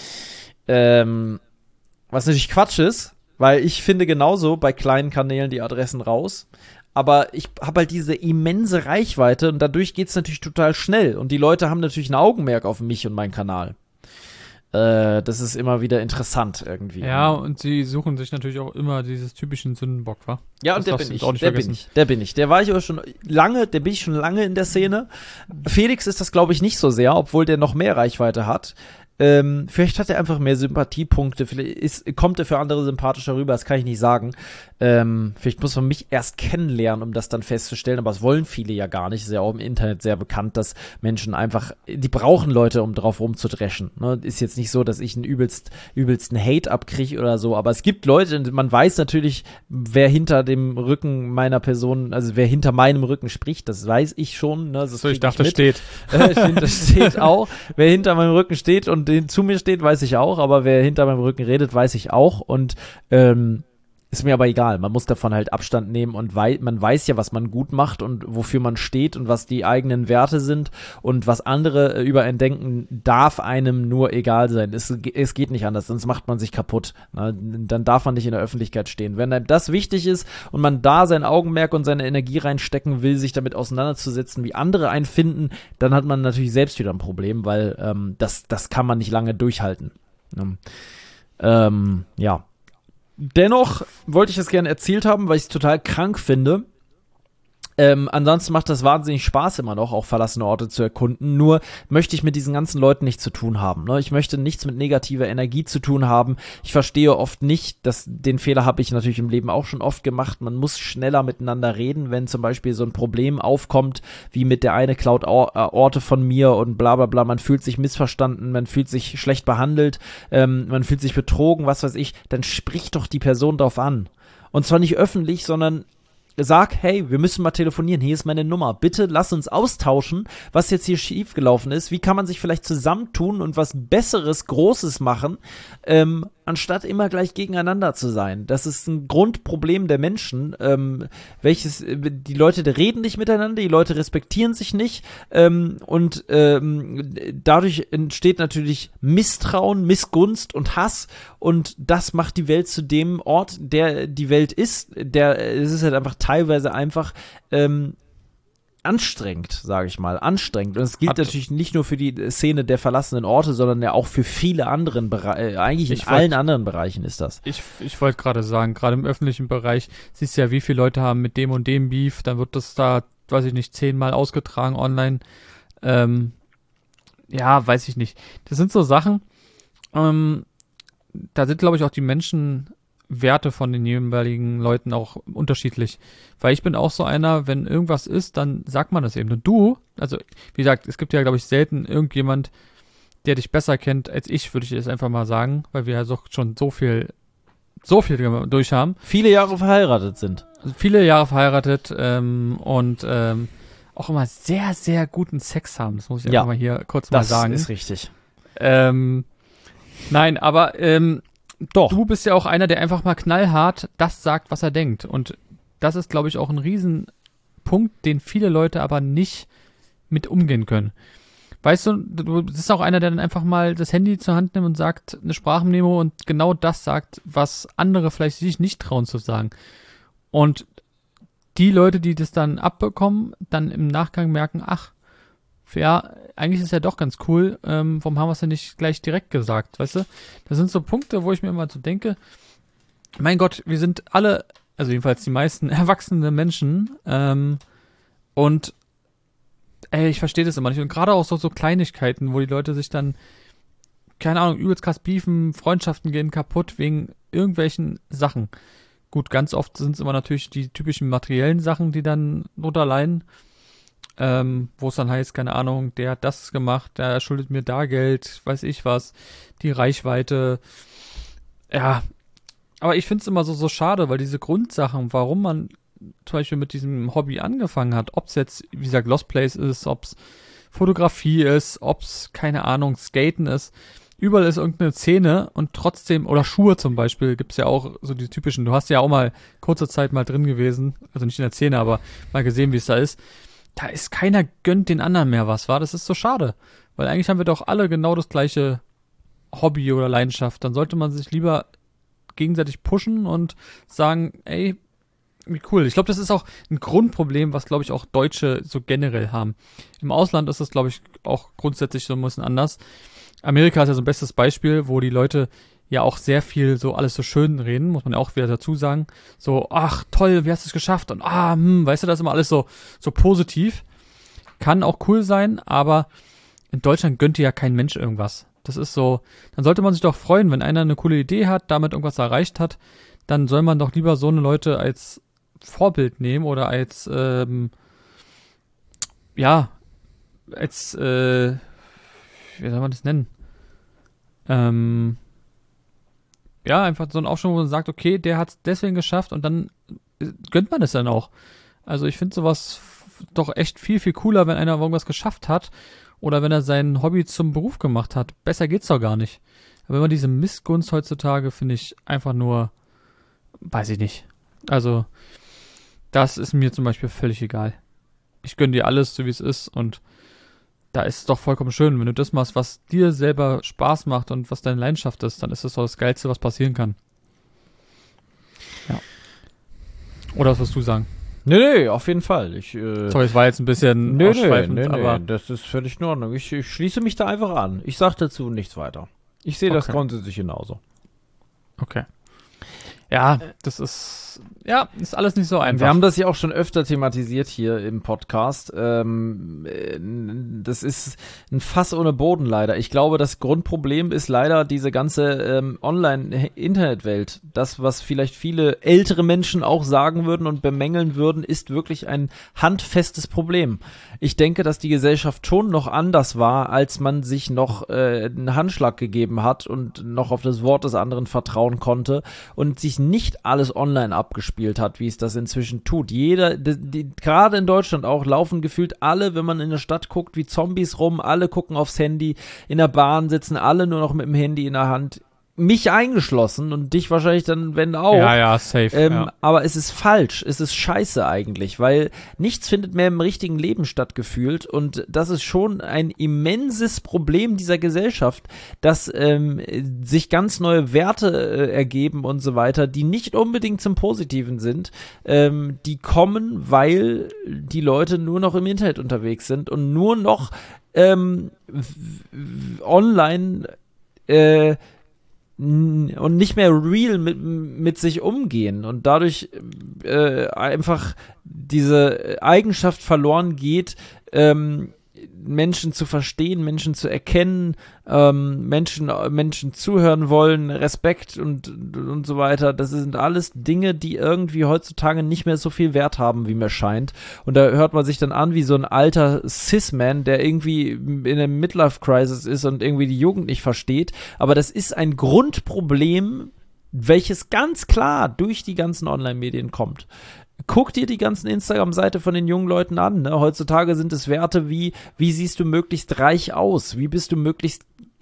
Ähm, was natürlich Quatsch ist, weil ich finde genauso bei kleinen Kanälen die Adressen raus. Aber ich habe halt diese immense Reichweite und dadurch geht's natürlich total schnell. Und die Leute haben natürlich ein Augenmerk auf mich und meinen Kanal. Äh, das ist immer wieder interessant irgendwie. Ja, und sie suchen sich natürlich auch immer dieses typischen Sündenbock, wa? Ja, das und der bin ich, auch nicht der bin vergessen. ich, der bin ich. Der war ich auch schon lange, der bin ich schon lange in der Szene. Felix ist das, glaube ich, nicht so sehr, obwohl der noch mehr Reichweite hat. Ähm, vielleicht hat er einfach mehr Sympathiepunkte, vielleicht ist, kommt er für andere sympathischer rüber, das kann ich nicht sagen. Ähm, vielleicht muss man mich erst kennenlernen, um das dann festzustellen, aber das wollen viele ja gar nicht. Es ist ja auch im Internet sehr bekannt, dass Menschen einfach, die brauchen Leute, um drauf rumzudreschen. Ne? Ist jetzt nicht so, dass ich einen übelst, übelsten Hate abkriege oder so, aber es gibt Leute, man weiß natürlich, wer hinter dem Rücken meiner Person, also wer hinter meinem Rücken spricht, das weiß ich schon. Ne? Das So, ich krieg dachte, mit. steht. Äh, das steht auch. Wer hinter meinem Rücken steht und den zu mir steht, weiß ich auch, aber wer hinter meinem Rücken redet, weiß ich auch und ähm, ist mir aber egal. Man muss davon halt Abstand nehmen und wei- man weiß ja, was man gut macht und wofür man steht und was die eigenen Werte sind und was andere äh, über einen denken, darf einem nur egal sein. Es, es geht nicht anders, sonst macht man sich kaputt. Na, dann darf man nicht in der Öffentlichkeit stehen. Wenn einem das wichtig ist und man da sein Augenmerk und seine Energie reinstecken will, sich damit auseinanderzusetzen, wie andere einen finden, dann hat man natürlich selbst wieder ein Problem, weil ähm, das, das kann man nicht lange durchhalten. Ähm, ähm, ja. Dennoch wollte ich das gerne erzählt haben, weil ich es total krank finde. Ähm, ansonsten macht das wahnsinnig Spaß immer noch, auch verlassene Orte zu erkunden. Nur möchte ich mit diesen ganzen Leuten nichts zu tun haben. Ne? Ich möchte nichts mit negativer Energie zu tun haben. Ich verstehe oft nicht, dass den Fehler habe ich natürlich im Leben auch schon oft gemacht. Man muss schneller miteinander reden, wenn zum Beispiel so ein Problem aufkommt, wie mit der eine klaut Or- äh, Orte von mir und bla bla bla. Man fühlt sich missverstanden, man fühlt sich schlecht behandelt, ähm, man fühlt sich betrogen, was weiß ich. Dann sprich doch die Person drauf an. Und zwar nicht öffentlich, sondern sag, hey, wir müssen mal telefonieren, hier ist meine Nummer, bitte lass uns austauschen, was jetzt hier schiefgelaufen ist, wie kann man sich vielleicht zusammentun und was Besseres, Großes machen, ähm, anstatt immer gleich gegeneinander zu sein. Das ist ein Grundproblem der Menschen, ähm, welches, die Leute die reden nicht miteinander, die Leute respektieren sich nicht ähm, und ähm, dadurch entsteht natürlich Misstrauen, Missgunst und Hass und das macht die Welt zu dem Ort, der die Welt ist, der, es ist halt einfach teilweise einfach ähm, anstrengend, sage ich mal, anstrengend. Und es gilt Hat, natürlich nicht nur für die Szene der verlassenen Orte, sondern ja auch für viele anderen Bereiche, eigentlich in Ich allen wollt- anderen Bereichen ist das. Ich, ich wollte gerade sagen, gerade im öffentlichen Bereich, siehst du ja, wie viele Leute haben mit dem und dem Beef, dann wird das da, weiß ich nicht, zehnmal ausgetragen online. Ähm, ja, weiß ich nicht. Das sind so Sachen, ähm, da sind, glaube ich, auch die Menschenwerte von den jeweiligen Leuten auch unterschiedlich. Weil ich bin auch so einer, wenn irgendwas ist, dann sagt man das eben. Und du, also wie gesagt, es gibt ja, glaube ich, selten irgendjemand, der dich besser kennt als ich, würde ich jetzt einfach mal sagen, weil wir ja so, schon so viel, so viel durch haben. Viele Jahre verheiratet sind. Also viele Jahre verheiratet ähm, und ähm, auch immer sehr, sehr guten Sex haben. Das muss ich Ja, einfach mal hier kurz mal Das sagen. ist richtig. Ähm, nein, aber ähm, Doch. du bist ja auch einer, der einfach mal knallhart das sagt, was er denkt. Und das ist, glaube ich, auch ein Riesenpunkt, den viele Leute aber nicht mit umgehen können. Weißt du, du bist auch einer, der dann einfach mal das Handy zur Hand nimmt und sagt, eine Sprachmemo und genau das sagt, was andere vielleicht sich nicht trauen zu sagen. Und die Leute, die das dann abbekommen, dann im Nachgang merken, ach, ja, eigentlich ist ja doch ganz cool, ähm, warum haben wir es denn nicht gleich direkt gesagt, weißt du? Das sind so Punkte, wo ich mir immer so denke, mein Gott, wir sind alle, also jedenfalls die meisten erwachsene Menschen, ähm, und ey, ich verstehe das immer nicht. Und gerade auch so, so Kleinigkeiten, wo die Leute sich dann, keine Ahnung, übelst krass beefen, Freundschaften gehen kaputt wegen irgendwelchen Sachen. Gut, ganz oft sind es immer natürlich die typischen materiellen Sachen, die dann runterleihen. Ähm, wo es dann heißt, keine Ahnung, der hat das gemacht, der schuldet mir da Geld, weiß ich was, die Reichweite. Ja, aber ich finde es immer so, so schade, weil diese Grundsachen, warum man zum Beispiel mit diesem Hobby angefangen hat, ob es jetzt, wie gesagt, Lost Place ist, ob es Fotografie ist, ob es, keine Ahnung, Skaten ist, überall ist irgendeine Szene und trotzdem, oder Schuhe zum Beispiel, gibt es ja auch so die typischen, du hast ja auch mal kurze Zeit mal drin gewesen, also nicht in der Szene, aber mal gesehen, wie es da ist. Da ist keiner gönnt den anderen mehr was, war? Das ist so schade. Weil eigentlich haben wir doch alle genau das gleiche Hobby oder Leidenschaft. Dann sollte man sich lieber gegenseitig pushen und sagen, ey, wie cool. Ich glaube, das ist auch ein Grundproblem, was, glaube ich, auch Deutsche so generell haben. Im Ausland ist das, glaube ich, auch grundsätzlich so ein bisschen anders. Amerika ist ja so ein bestes Beispiel, wo die Leute ja auch sehr viel so alles so schön reden, muss man ja auch wieder dazu sagen. So, ach toll, wie hast du es geschafft? Und ah, hm, weißt du, das ist immer alles so, so positiv. Kann auch cool sein, aber in Deutschland gönnt dir ja kein Mensch irgendwas. Das ist so, dann sollte man sich doch freuen, wenn einer eine coole Idee hat, damit irgendwas erreicht hat, dann soll man doch lieber so eine Leute als Vorbild nehmen oder als, ähm, ja, als, äh, wie soll man das nennen? Ähm, ja, einfach so ein Aufschwung, wo man sagt, okay, der hat es deswegen geschafft und dann gönnt man es dann auch. Also ich finde sowas doch echt viel, viel cooler, wenn einer irgendwas geschafft hat oder wenn er sein Hobby zum Beruf gemacht hat. Besser geht's doch gar nicht. Aber immer diese Missgunst heutzutage finde ich einfach nur, weiß ich nicht. Also das ist mir zum Beispiel völlig egal. Ich gönne dir alles, so wie es ist und da ist es doch vollkommen schön, wenn du das machst, was dir selber Spaß macht und was deine Leidenschaft ist, dann ist das doch das Geilste, was passieren kann. Ja. Oder was wirst du sagen? Nee, nee, auf jeden Fall. Ich, äh, Sorry, es war jetzt ein bisschen nee, ausschweifend, nee, nee, aber nee, das ist völlig in Ordnung. Ich, ich schließe mich da einfach an. Ich sage dazu nichts weiter. Ich sehe das Okay. grundsätzlich genauso. okay. Ja, das ist, ja, ist alles nicht so einfach. Wir haben das ja auch schon öfter thematisiert hier im Podcast. Ähm, äh, das ist ein Fass ohne Boden leider. Ich glaube, das Grundproblem ist leider diese ganze ähm, Online-Internetwelt. Das, was vielleicht viele ältere Menschen auch sagen würden und bemängeln würden, ist wirklich ein handfestes Problem. Ich denke, dass die Gesellschaft schon noch anders war, als man sich noch äh, einen Handschlag gegeben hat und noch auf das Wort des anderen vertrauen konnte und sich nicht alles online abgespielt hat, wie es das inzwischen tut. Jeder, die, die, gerade in Deutschland auch, laufen gefühlt alle, wenn man in der Stadt guckt, wie Zombies rum, alle gucken aufs Handy, in der Bahn sitzen alle nur noch mit dem Handy in der Hand. Mich eingeschlossen und dich wahrscheinlich dann, wenn auch. Ja, ja, safe. Ähm, ja. Aber es ist falsch, es ist scheiße eigentlich, weil nichts findet mehr im richtigen Leben statt gefühlt und das ist schon ein immenses Problem dieser Gesellschaft, dass ähm, sich ganz neue Werte äh, ergeben und so weiter, die nicht unbedingt zum Positiven sind, ähm, die kommen, weil die Leute nur noch im Internet unterwegs sind und nur noch ähm, w- w- online äh, und nicht mehr real mit, mit sich umgehen und dadurch äh, einfach diese Eigenschaft verloren geht, ähm, Menschen zu verstehen, Menschen zu erkennen, ähm, Menschen, Menschen zuhören wollen, Respekt und, und so weiter. Das sind alles Dinge, die irgendwie heutzutage nicht mehr so viel Wert haben, wie mir scheint. Und da hört man sich dann an wie so ein alter Cis-Man, der irgendwie in einer Midlife-Crisis ist und irgendwie die Jugend nicht versteht. Aber das ist ein Grundproblem, welches ganz klar durch die ganzen Online-Medien kommt. Guck dir die ganzen Instagram-Seite von den jungen Leuten an. Ne? Heutzutage sind es Werte wie, wie siehst du möglichst reich aus? Wie bist du möglichst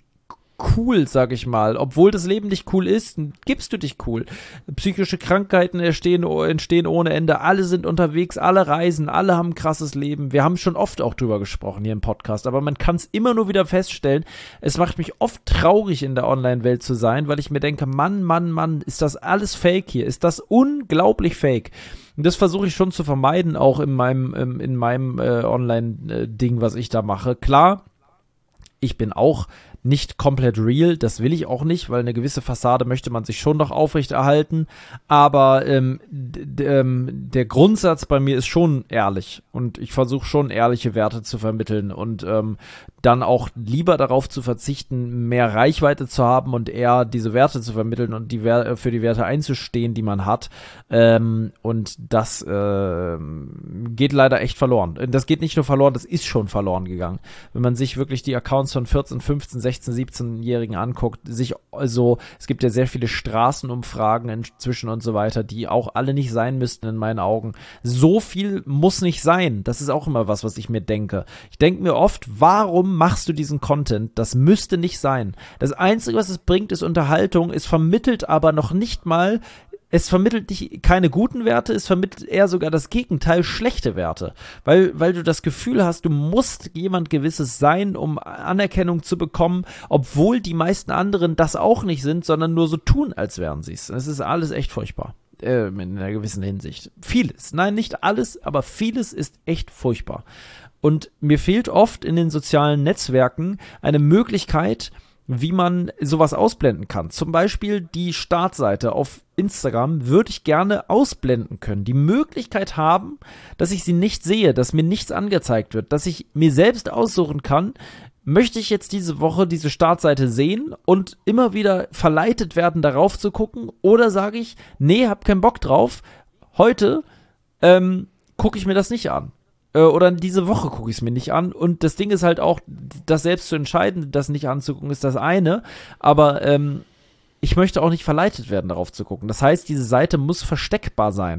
cool, sag ich mal. Obwohl das Leben nicht cool ist, gibst du dich cool. Psychische Krankheiten entstehen, entstehen ohne Ende. Alle sind unterwegs, alle reisen, alle haben ein krasses Leben. Wir haben schon oft auch drüber gesprochen hier im Podcast, aber man kann es immer nur wieder feststellen. Es macht mich oft traurig, in der Online-Welt zu sein, weil ich mir denke, Mann, Mann, Mann, ist das alles fake hier? Ist das unglaublich fake? Und das versuche ich schon zu vermeiden, auch in meinem, in meinem äh, Online-Ding, was ich da mache. Klar, ich bin auch nicht komplett real, das will ich auch nicht, weil eine gewisse Fassade möchte man sich schon noch aufrechterhalten, aber ähm, d- ähm, der Grundsatz bei mir ist schon ehrlich und ich versuche schon ehrliche Werte zu vermitteln und ähm, dann auch lieber darauf zu verzichten, mehr Reichweite zu haben und eher diese Werte zu vermitteln und die Wer- für die Werte einzustehen, die man hat, ähm, und das äh, geht leider echt verloren. Das geht nicht nur verloren, das ist schon verloren gegangen. Wenn man sich wirklich die Accounts von vierzehn, fünfzehn, sechzehn, siebzehn-Jährigen anguckt, sich also, es gibt ja sehr viele Straßenumfragen inzwischen und so weiter, die auch alle nicht sein müssten in meinen Augen. So viel muss nicht sein. Das ist auch immer was, was ich mir denke. Ich denke mir oft, warum machst du diesen Content? Das müsste nicht sein. Das Einzige, was es bringt, ist Unterhaltung. Es vermittelt aber noch nicht mal, es vermittelt nicht keine guten Werte, es vermittelt eher sogar das Gegenteil, schlechte Werte. Weil, weil du das Gefühl hast, du musst jemand Gewisses sein, um Anerkennung zu bekommen, obwohl die meisten anderen das auch nicht sind, sondern nur so tun, als wären sie es. Es ist alles echt furchtbar. Äh, in einer gewissen Hinsicht. Vieles. Nein, nicht alles, aber vieles ist echt furchtbar. Und mir fehlt oft in den sozialen Netzwerken eine Möglichkeit, wie man sowas ausblenden kann. Zum Beispiel die Startseite auf Instagram würde ich gerne ausblenden können. Die Möglichkeit haben, dass ich sie nicht sehe, dass mir nichts angezeigt wird, dass ich mir selbst aussuchen kann, möchte ich jetzt diese Woche diese Startseite sehen und immer wieder verleitet werden, darauf zu gucken, oder sage ich, nee, hab keinen Bock drauf, heute ähm, gucke ich mir das nicht an. Äh, oder diese Woche gucke ich es mir nicht an. Und das Ding ist halt auch, das selbst zu entscheiden, das nicht anzugucken, ist das eine, aber ähm, ich möchte auch nicht verleitet werden, darauf zu gucken. Das heißt, diese Seite muss versteckbar sein.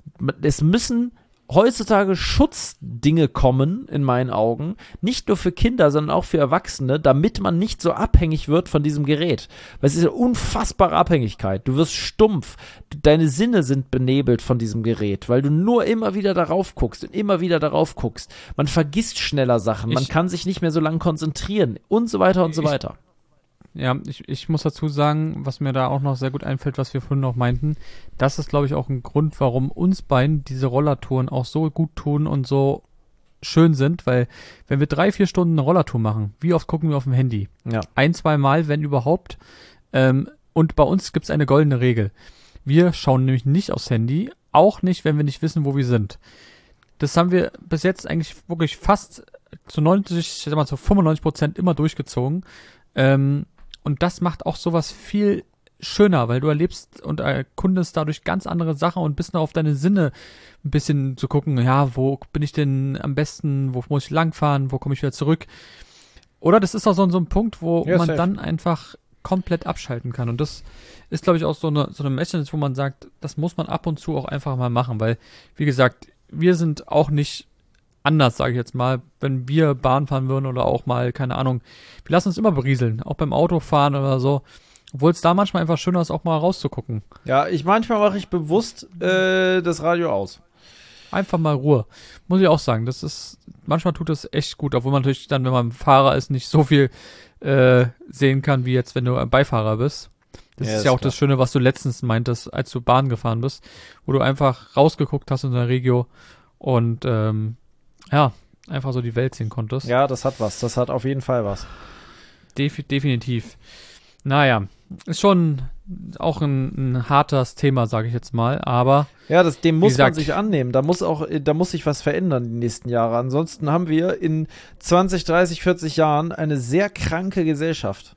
Es müssen heutzutage Schutzdinge kommen, in meinen Augen, nicht nur für Kinder, sondern auch für Erwachsene, damit man nicht so abhängig wird von diesem Gerät. Weil es ist eine unfassbare Abhängigkeit. Du wirst stumpf, deine Sinne sind benebelt von diesem Gerät, weil du nur immer wieder darauf guckst und immer wieder darauf guckst. Man vergisst schneller Sachen, man ich, kann sich nicht mehr so lange konzentrieren und so weiter und so ich, weiter. Ja, ich, ich muss dazu sagen, was mir da auch noch sehr gut einfällt, was wir vorhin noch meinten, das ist, glaube ich, auch ein Grund, warum uns beiden diese Rollertouren auch so gut tun und so schön sind, weil wenn wir drei, vier Stunden eine Rollertour machen, wie oft gucken wir auf dem Handy? Ja. Ein, zwei Mal, wenn überhaupt. Ähm, und bei uns gibt es eine goldene Regel. Wir schauen nämlich nicht aufs Handy, auch nicht, wenn wir nicht wissen, wo wir sind. Das haben wir bis jetzt eigentlich wirklich fast zu neunzig, ich sag mal zu fünfundneunzig Prozent immer durchgezogen. Ähm, Und das macht auch sowas viel schöner, weil du erlebst und erkundest dadurch ganz andere Sachen und bist noch auf deine Sinne ein bisschen zu gucken, ja, wo bin ich denn am besten, wo muss ich langfahren, wo komme ich wieder zurück. Oder das ist auch so, so ein Punkt, wo ja, man safe. dann einfach komplett abschalten kann. Und das ist, glaube ich, auch so eine, so eine Message, wo man sagt, das muss man ab und zu auch einfach mal machen, weil, wie gesagt, wir sind auch nicht anders, sage ich jetzt mal, wenn wir Bahn fahren würden oder auch mal, keine Ahnung, wir lassen uns immer berieseln, auch beim Autofahren oder so, obwohl es da manchmal einfach schöner ist, auch mal rauszugucken. Ja, ich manchmal mache ich bewusst äh, das Radio aus. Einfach mal Ruhe, muss ich auch sagen, das ist, manchmal tut das echt gut, obwohl man natürlich dann, wenn man Fahrer ist, nicht so viel äh, sehen kann, wie jetzt, wenn du ein Beifahrer bist. Das ja, ist ja auch klar. das Schöne, was du letztens meintest, als du Bahn gefahren bist, wo du einfach rausgeguckt hast in der Regio und ähm, ja, einfach so die Welt sehen konntest. Ja, das hat was. Das hat auf jeden Fall was. Def- definitiv. Naja, ist schon auch ein, ein hartes Thema, sage ich jetzt mal, aber ja, das, dem muss gesagt, man sich annehmen. Da muss auch, da muss sich was verändern die nächsten Jahre. Ansonsten haben wir in zwanzig, dreißig, vierzig Jahren eine sehr kranke Gesellschaft.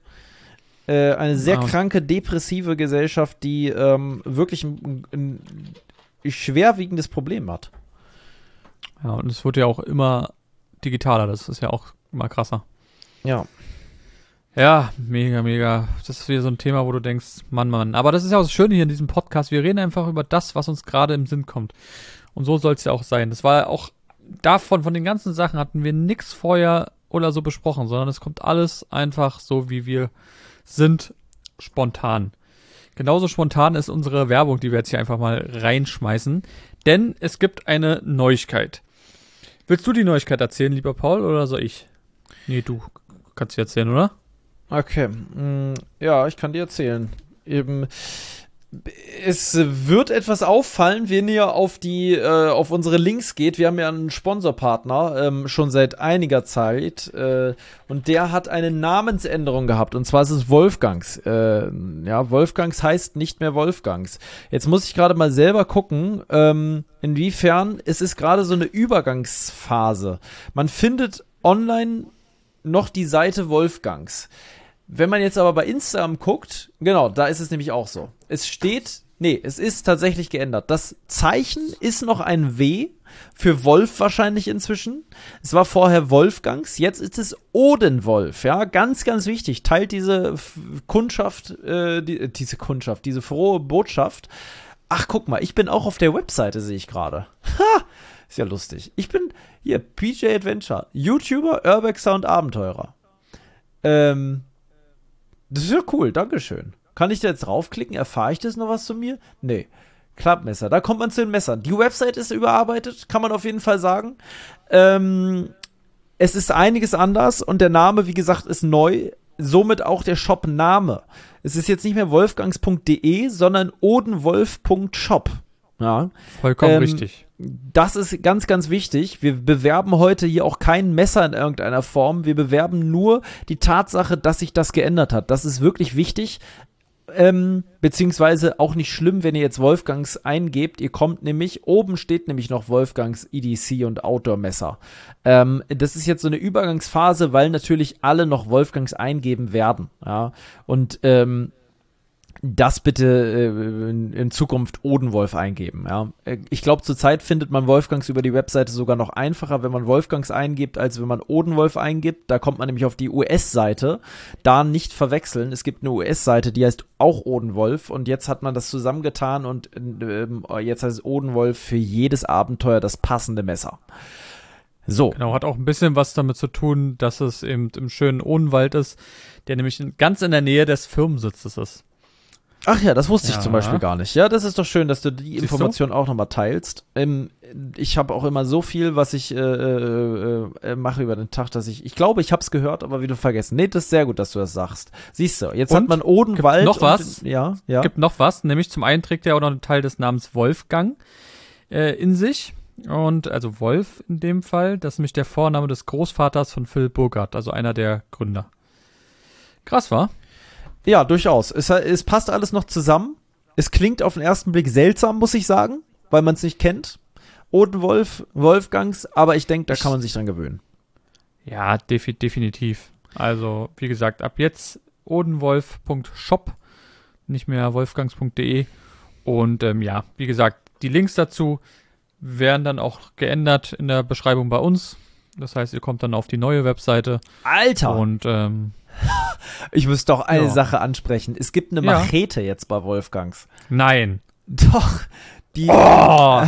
Äh, eine sehr Ah. kranke, depressive Gesellschaft, die ähm, wirklich ein, ein schwerwiegendes Problem hat. Ja, und es wird ja auch immer digitaler, das ist ja auch immer krasser. Ja. Ja, mega, mega. Das ist wieder so ein Thema, wo du denkst, Mann, Mann. Aber das ist ja auch das Schöne hier in diesem Podcast. Wir reden einfach über das, was uns gerade im Sinn kommt. Und so soll es ja auch sein. Das war ja auch davon, von den ganzen Sachen hatten wir nichts vorher oder so besprochen, sondern es kommt alles einfach so, wie wir sind, spontan. Genauso spontan ist unsere Werbung, die wir jetzt hier einfach mal reinschmeißen. Denn es gibt eine Neuigkeit. Willst du die Neuigkeit erzählen, lieber Paul, oder soll ich? Nee, du kannst sie erzählen, oder? Okay. Mm, ja, ich kann dir erzählen. Eben, es wird etwas auffallen, wenn ihr auf die, äh, auf unsere Links geht. Wir haben ja einen Sponsorpartner, ähm, schon seit einiger Zeit, äh, und der hat eine Namensänderung gehabt, und zwar ist es Wolfgangs. Äh, ja, Wolfgangs heißt nicht mehr Wolfgangs. Jetzt muss ich gerade mal selber gucken, ähm, inwiefern, es ist gerade so eine Übergangsphase. Man findet online noch die Seite Wolfgangs. Wenn man jetzt aber bei Instagram guckt, genau, da ist es nämlich auch so. Es steht, nee, es ist tatsächlich geändert. Das Zeichen ist noch ein W, für Wolf wahrscheinlich inzwischen. Es war vorher Wolfgangs, jetzt ist es Odenwolf, ja, ganz, ganz wichtig. Teilt diese F- Kundschaft, äh, die, diese Kundschaft, diese frohe Botschaft. Ach, guck mal, ich bin auch auf der Webseite, sehe ich gerade. Ha! Ist ja lustig. Ich bin hier, P J Adventure, YouTuber, Urbex Sound Abenteurer. Ähm, das ist ja cool, dankeschön. Kann ich da jetzt draufklicken? Erfahre ich das noch was zu mir? Nee. Klappmesser, da kommt man zu den Messern. Die Website ist überarbeitet, kann man auf jeden Fall sagen. Ähm, es ist einiges anders und der Name, wie gesagt, ist neu. Somit auch der Shop-Name. Es ist jetzt nicht mehr wolfgangs punkt de, sondern odenwolf punkt shop. Ja. Vollkommen Ähm, richtig. Das ist ganz, ganz wichtig. Wir bewerben heute hier auch kein Messer in irgendeiner Form. Wir bewerben nur die Tatsache, dass sich das geändert hat. Das ist wirklich wichtig. Ähm, beziehungsweise auch nicht schlimm, wenn ihr jetzt Wolfgangs eingebt. Ihr kommt nämlich, oben steht nämlich noch Wolfgangs E D C und Outdoor-Messer. Ähm, das ist jetzt so eine Übergangsphase, weil natürlich alle noch Wolfgangs eingeben werden. Ja, und ähm, das bitte äh, in, in Zukunft Odenwolf eingeben. Ja. Ich glaube, zurzeit findet man Wolfgangs über die Webseite sogar noch einfacher, wenn man Wolfgangs eingibt, als wenn man Odenwolf eingibt. Da kommt man nämlich auf die U S-Seite. Da nicht verwechseln. Es gibt eine U S-Seite, die heißt auch Odenwolf. Und jetzt hat man das zusammengetan und äh, jetzt heißt es Odenwolf für jedes Abenteuer das passende Messer. So. Genau, hat auch ein bisschen was damit zu tun, dass es eben im schönen Odenwald ist, der nämlich in, ganz in der Nähe des Firmensitzes ist. Ach ja, das wusste Ja. ich zum Beispiel gar nicht. Ja, das ist doch schön, dass du die Siehst Information auch nochmal teilst. Ähm, ich habe auch immer so viel, was ich äh, äh, äh, mache über den Tag, dass ich, ich glaube, ich habe es gehört, aber wieder vergessen. Nee, das ist sehr gut, dass du das sagst. Siehst du, jetzt Und? hat man Odenwald. Gibt noch was? Und, ja, ja. Gibt noch was, nämlich zum einen trägt er auch noch einen Teil des Namens Wolfgang äh, in sich. Und also Wolf in dem Fall, das ist nämlich der Vorname des Großvaters von Phil Burkhardt, also einer der Gründer. Krass, war? Ja, durchaus. Es, es passt alles noch zusammen. Es klingt auf den ersten Blick seltsam, muss ich sagen, weil man es nicht kennt. Odenwolf, Wolfgangs, aber ich denke, da kann man sich dran gewöhnen. Ja, defi- definitiv. Also, wie gesagt, ab jetzt odenwolf punkt shop, nicht mehr wolfgangs punkt de. Und ähm, ja, wie gesagt, die Links dazu werden dann auch geändert in der Beschreibung bei uns. Das heißt, ihr kommt dann auf die neue Webseite. Alter! Und ähm, ich muss doch eine Ja. Sache ansprechen. Es gibt eine Ja. Machete jetzt bei Wolfgangs. nein. Doch. Die, Oh!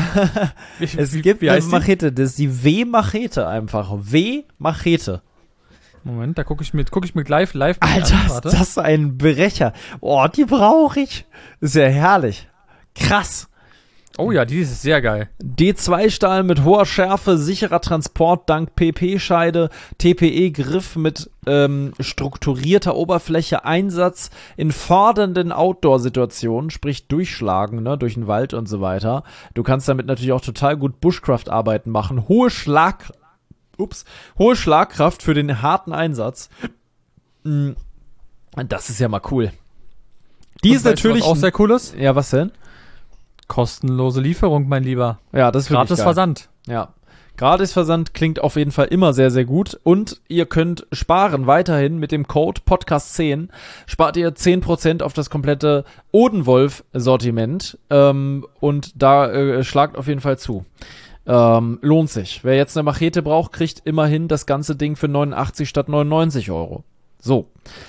es Wie- gibt wie eine heißt die? Machete, das ist die W-Machete einfach. W-Machete. Moment, da gucke ich mir, guck ich mir live, live mal Alter, an. ist Warte. das ein Brecher. Oh, die brauche ich. Ist ja herrlich. Krass. Oh ja, die ist sehr geil. D zwei Stahl mit hoher Schärfe, sicherer Transport dank P P-Scheide, T P E-Griff mit ähm, strukturierter Oberfläche, Einsatz in fordernden Outdoor-Situationen, sprich durchschlagen, ne, durch den Wald und so weiter. Du kannst damit natürlich auch total gut Bushcraft-Arbeiten machen. Hohe Schlag, ups, hohe Schlagkraft für den harten Einsatz. Mm, Das ist ja mal cool. Die Und ist weißt du, natürlich was auch sehr cool ist? ja, was denn? Kostenlose Lieferung, mein Lieber. Ja, das ist wirklich Gratis geil. Versand. Ja. Gratisversand klingt auf jeden Fall immer sehr, sehr gut. Und ihr könnt sparen weiterhin mit dem Code Podcast zehn. Spart ihr zehn Prozent auf das komplette Odenwolf-Sortiment. Ähm, und da äh, schlagt auf jeden Fall zu. Ähm, lohnt sich. Wer jetzt eine Machete braucht, kriegt immerhin das ganze Ding für neunundachtzig statt neunundneunzig Euro. So.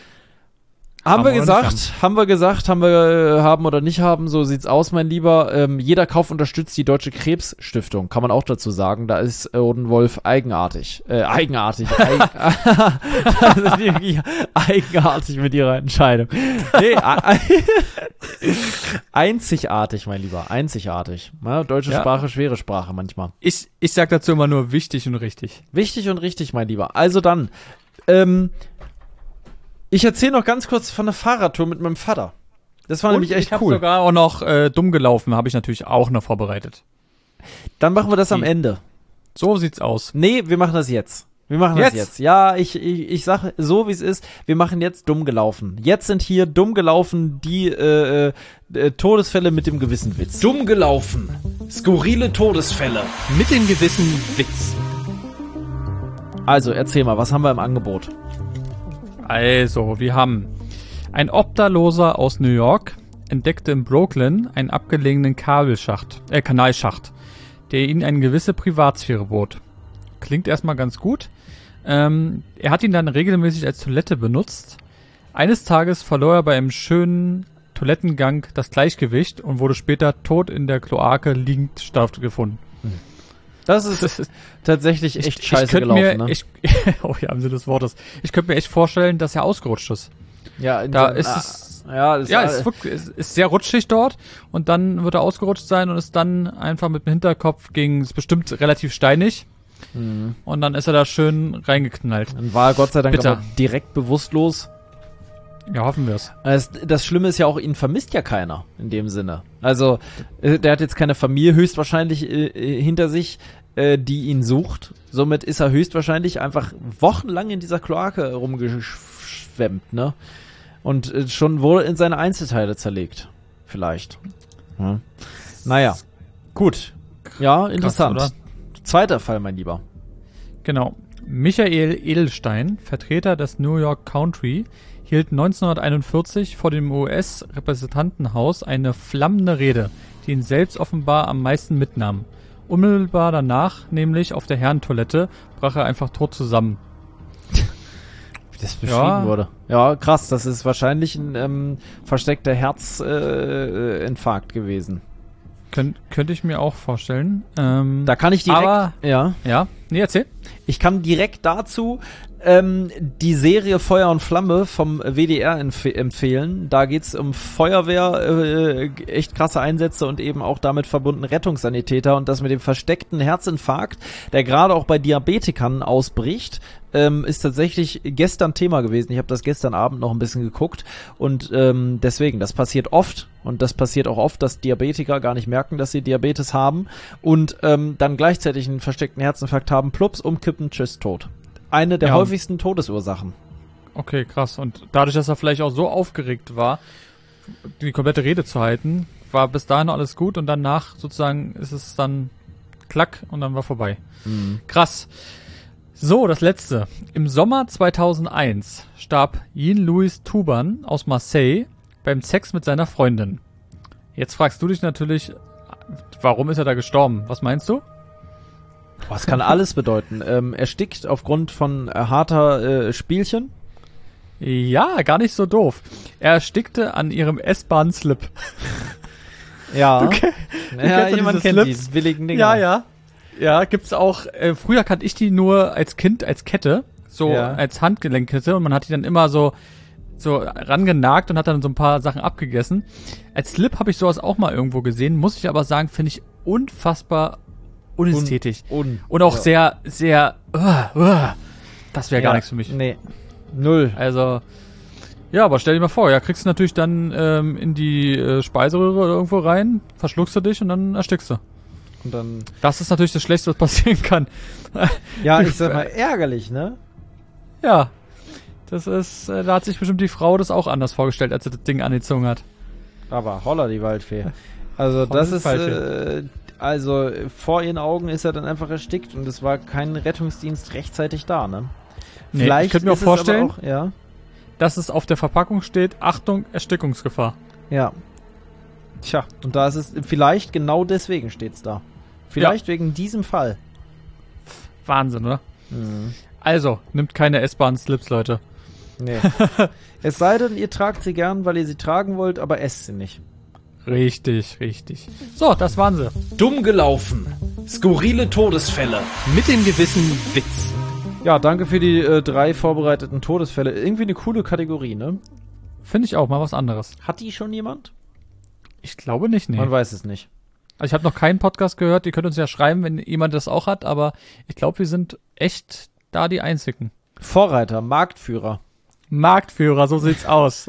Haben, Haben wir wir gesagt, haben wir gesagt, haben wir äh, haben oder nicht haben, so sieht's aus, mein Lieber. Ähm, jeder Kauf unterstützt die Deutsche Krebsstiftung, kann man auch dazu sagen. Da ist Odenwolf eigenartig. Äh, eigenartig. Eigen also wirklich eigenartig mit ihrer Entscheidung. Nee, einzigartig, mein Lieber, einzigartig. Ja, deutsche Ja. Sprache, schwere Sprache manchmal. Ich, ich sag dazu immer nur wichtig und richtig. Wichtig und richtig, mein Lieber. Also dann, ähm, ich erzähle noch ganz kurz von der Fahrradtour mit meinem Vater. Das war Und nämlich echt ich hab cool. sogar auch noch äh, dumm gelaufen, habe ich natürlich auch noch vorbereitet. Dann machen wir das am Wie? Ende. So sieht's aus. Nee, wir machen das jetzt. Wir machen das Jetzt? jetzt. Ja, ich, ich, ich sage so, wie es ist. Wir machen jetzt dumm gelaufen. Jetzt sind hier dumm gelaufen die äh, äh, Todesfälle mit dem gewissen Witz. Dumm gelaufen. Skurrile Todesfälle. Mit dem gewissen Witz. Also, erzähl mal, was haben wir im Angebot? Also, wir haben ein Obdachloser aus New York entdeckte in Brooklyn einen abgelegenen Kabelschacht, äh, Kanalschacht, der ihm eine gewisse Privatsphäre bot. Klingt erstmal ganz gut. Ähm, er hat ihn dann regelmäßig als Toilette benutzt. Eines Tages verlor er bei einem schönen Toilettengang das Gleichgewicht und wurde später tot in der Kloake liegend gefunden. Das ist tatsächlich echt ich, scheiße ich könnte gelaufen, mir, ne? ich, oh ja, im Sinne des Wortes. Ich könnte mir echt vorstellen, dass er ausgerutscht ist. Ja, in Da so- ist ah, es, ja, das ja, äh, es ist, wirklich- es ist sehr rutschig dort und dann wird er ausgerutscht sein und ist dann einfach mit dem Hinterkopf gegen, ist bestimmt relativ steinig Mhm. und dann ist er da schön reingeknallt. Dann war er Gott sei Dank Bitter. aber direkt bewusstlos. Ja, hoffen wir es. Das, das Schlimme ist ja auch, ihn vermisst ja keiner in dem Sinne. Also, äh, der hat jetzt keine Familie höchstwahrscheinlich äh, hinter sich, äh, die ihn sucht. Somit ist er höchstwahrscheinlich einfach wochenlang in dieser Kloake rumgeschwemmt, ne? Und äh, schon wohl in seine Einzelteile zerlegt. Vielleicht. Ja. Naja, gut. Ja, interessant. Krass, Zweiter Fall, mein Lieber. Genau. Michael Edelstein, Vertreter des New York Country, hielt neunzehnhunderteinundvierzig vor dem U S-Repräsentantenhaus eine flammende Rede, die ihn selbst offenbar am meisten mitnahm. Unmittelbar danach, nämlich auf der Herrentoilette, brach er einfach tot zusammen. Wie das beschrieben Ja. wurde. Ja, krass. Das ist wahrscheinlich ein ähm, versteckter Herzinfarkt äh, gewesen. Könnt, könnte ich mir auch vorstellen. Ähm, Da kann ich direkt... aber, ja. ja, nee, erzähl. Ich kann direkt dazu ähm, die Serie Feuer und Flamme vom W D R empf- empfehlen. Da geht's um Feuerwehr, äh, echt krasse Einsätze und eben auch damit verbunden Rettungssanitäter und das mit dem versteckten Herzinfarkt, der gerade auch bei Diabetikern ausbricht, ähm, ist tatsächlich gestern Thema gewesen. Ich habe das gestern Abend noch ein bisschen geguckt und ähm, deswegen, das passiert oft und das passiert auch oft, dass Diabetiker gar nicht merken, dass sie Diabetes haben und ähm, dann gleichzeitig einen versteckten Herzinfarkt haben, plups, umkippen, tschüss, tot. Eine der Ja. häufigsten Todesursachen. Okay, krass. Und dadurch, dass er vielleicht auch so aufgeregt war, die komplette Rede zu halten, war bis dahin alles gut und danach sozusagen ist es dann klack und dann war vorbei. Mhm. Krass. So, das letzte. Im Sommer zweitausendeins starb Jean-Louis Tuban aus Marseille beim Sex mit seiner Freundin. Jetzt fragst du dich natürlich, warum ist er da gestorben? Was meinst du? Boah, das kann alles bedeuten. Ähm, erstickt aufgrund von äh, harter äh, Spielchen. Ja, gar nicht so doof. Er erstickte an ihrem S-Bahn-Slip. Ja. Okay. Ja, kennst ja jemand diese kennt Slips. die billigen Dinger. Ja, ja. Ja, gibt's auch, äh, früher kannte ich die nur als Kind, als Kette, so Ja. als Handgelenkkette und man hat die dann immer so so rangenagt und hat dann so ein paar Sachen abgegessen. Als Slip habe ich sowas auch mal irgendwo gesehen, muss ich aber sagen, finde ich unfassbar unästhetisch. Un, und auch ja. sehr, sehr, uh, uh, das wäre gar Ja, nichts für mich. Nee. Null. Also, ja, aber stell dir mal vor, ja, kriegst du natürlich dann ähm, in die äh, Speiseröhre oder irgendwo rein, verschluckst du dich und dann erstickst du. Und dann. Das ist natürlich das Schlechteste, was passieren kann. Ja, ich sag mal, ärgerlich, ne? Ja, das ist, äh, da hat sich bestimmt die Frau das auch anders vorgestellt, als sie das Ding angezogen hat. Aber holla die Waldfee. Also Holla das die ist, Waldfee. äh, also vor ihren Augen ist er dann einfach erstickt und es war kein Rettungsdienst rechtzeitig da, ne? Nee, ich könnte mir auch ist es aber vorstellen, auch, ja, dass es auf der Verpackung steht, Achtung, Erstickungsgefahr. ja. Tja, und da ist es, vielleicht genau deswegen steht's da. Vielleicht wegen diesem Fall. Wahnsinn, oder? Mhm. Also, nimmt keine S-Bahn-Slips, Leute. Nee. Es sei denn, ihr tragt sie gern, weil ihr sie tragen wollt, aber esst sie nicht. Richtig, richtig. So, das waren sie. Dumm gelaufen. Skurrile Todesfälle. Mit dem gewissen Witz. Ja, danke für die äh, drei vorbereiteten Todesfälle. Irgendwie eine coole Kategorie, ne? Finde ich auch mal was anderes. Hat die schon jemand? Ich glaube nicht, nee. Man weiß es nicht. Also ich habe noch keinen Podcast gehört, ihr könnt uns ja schreiben, wenn jemand das auch hat, aber ich glaube, wir sind echt da die Einzigen. Vorreiter, Marktführer. Marktführer, so sieht's aus.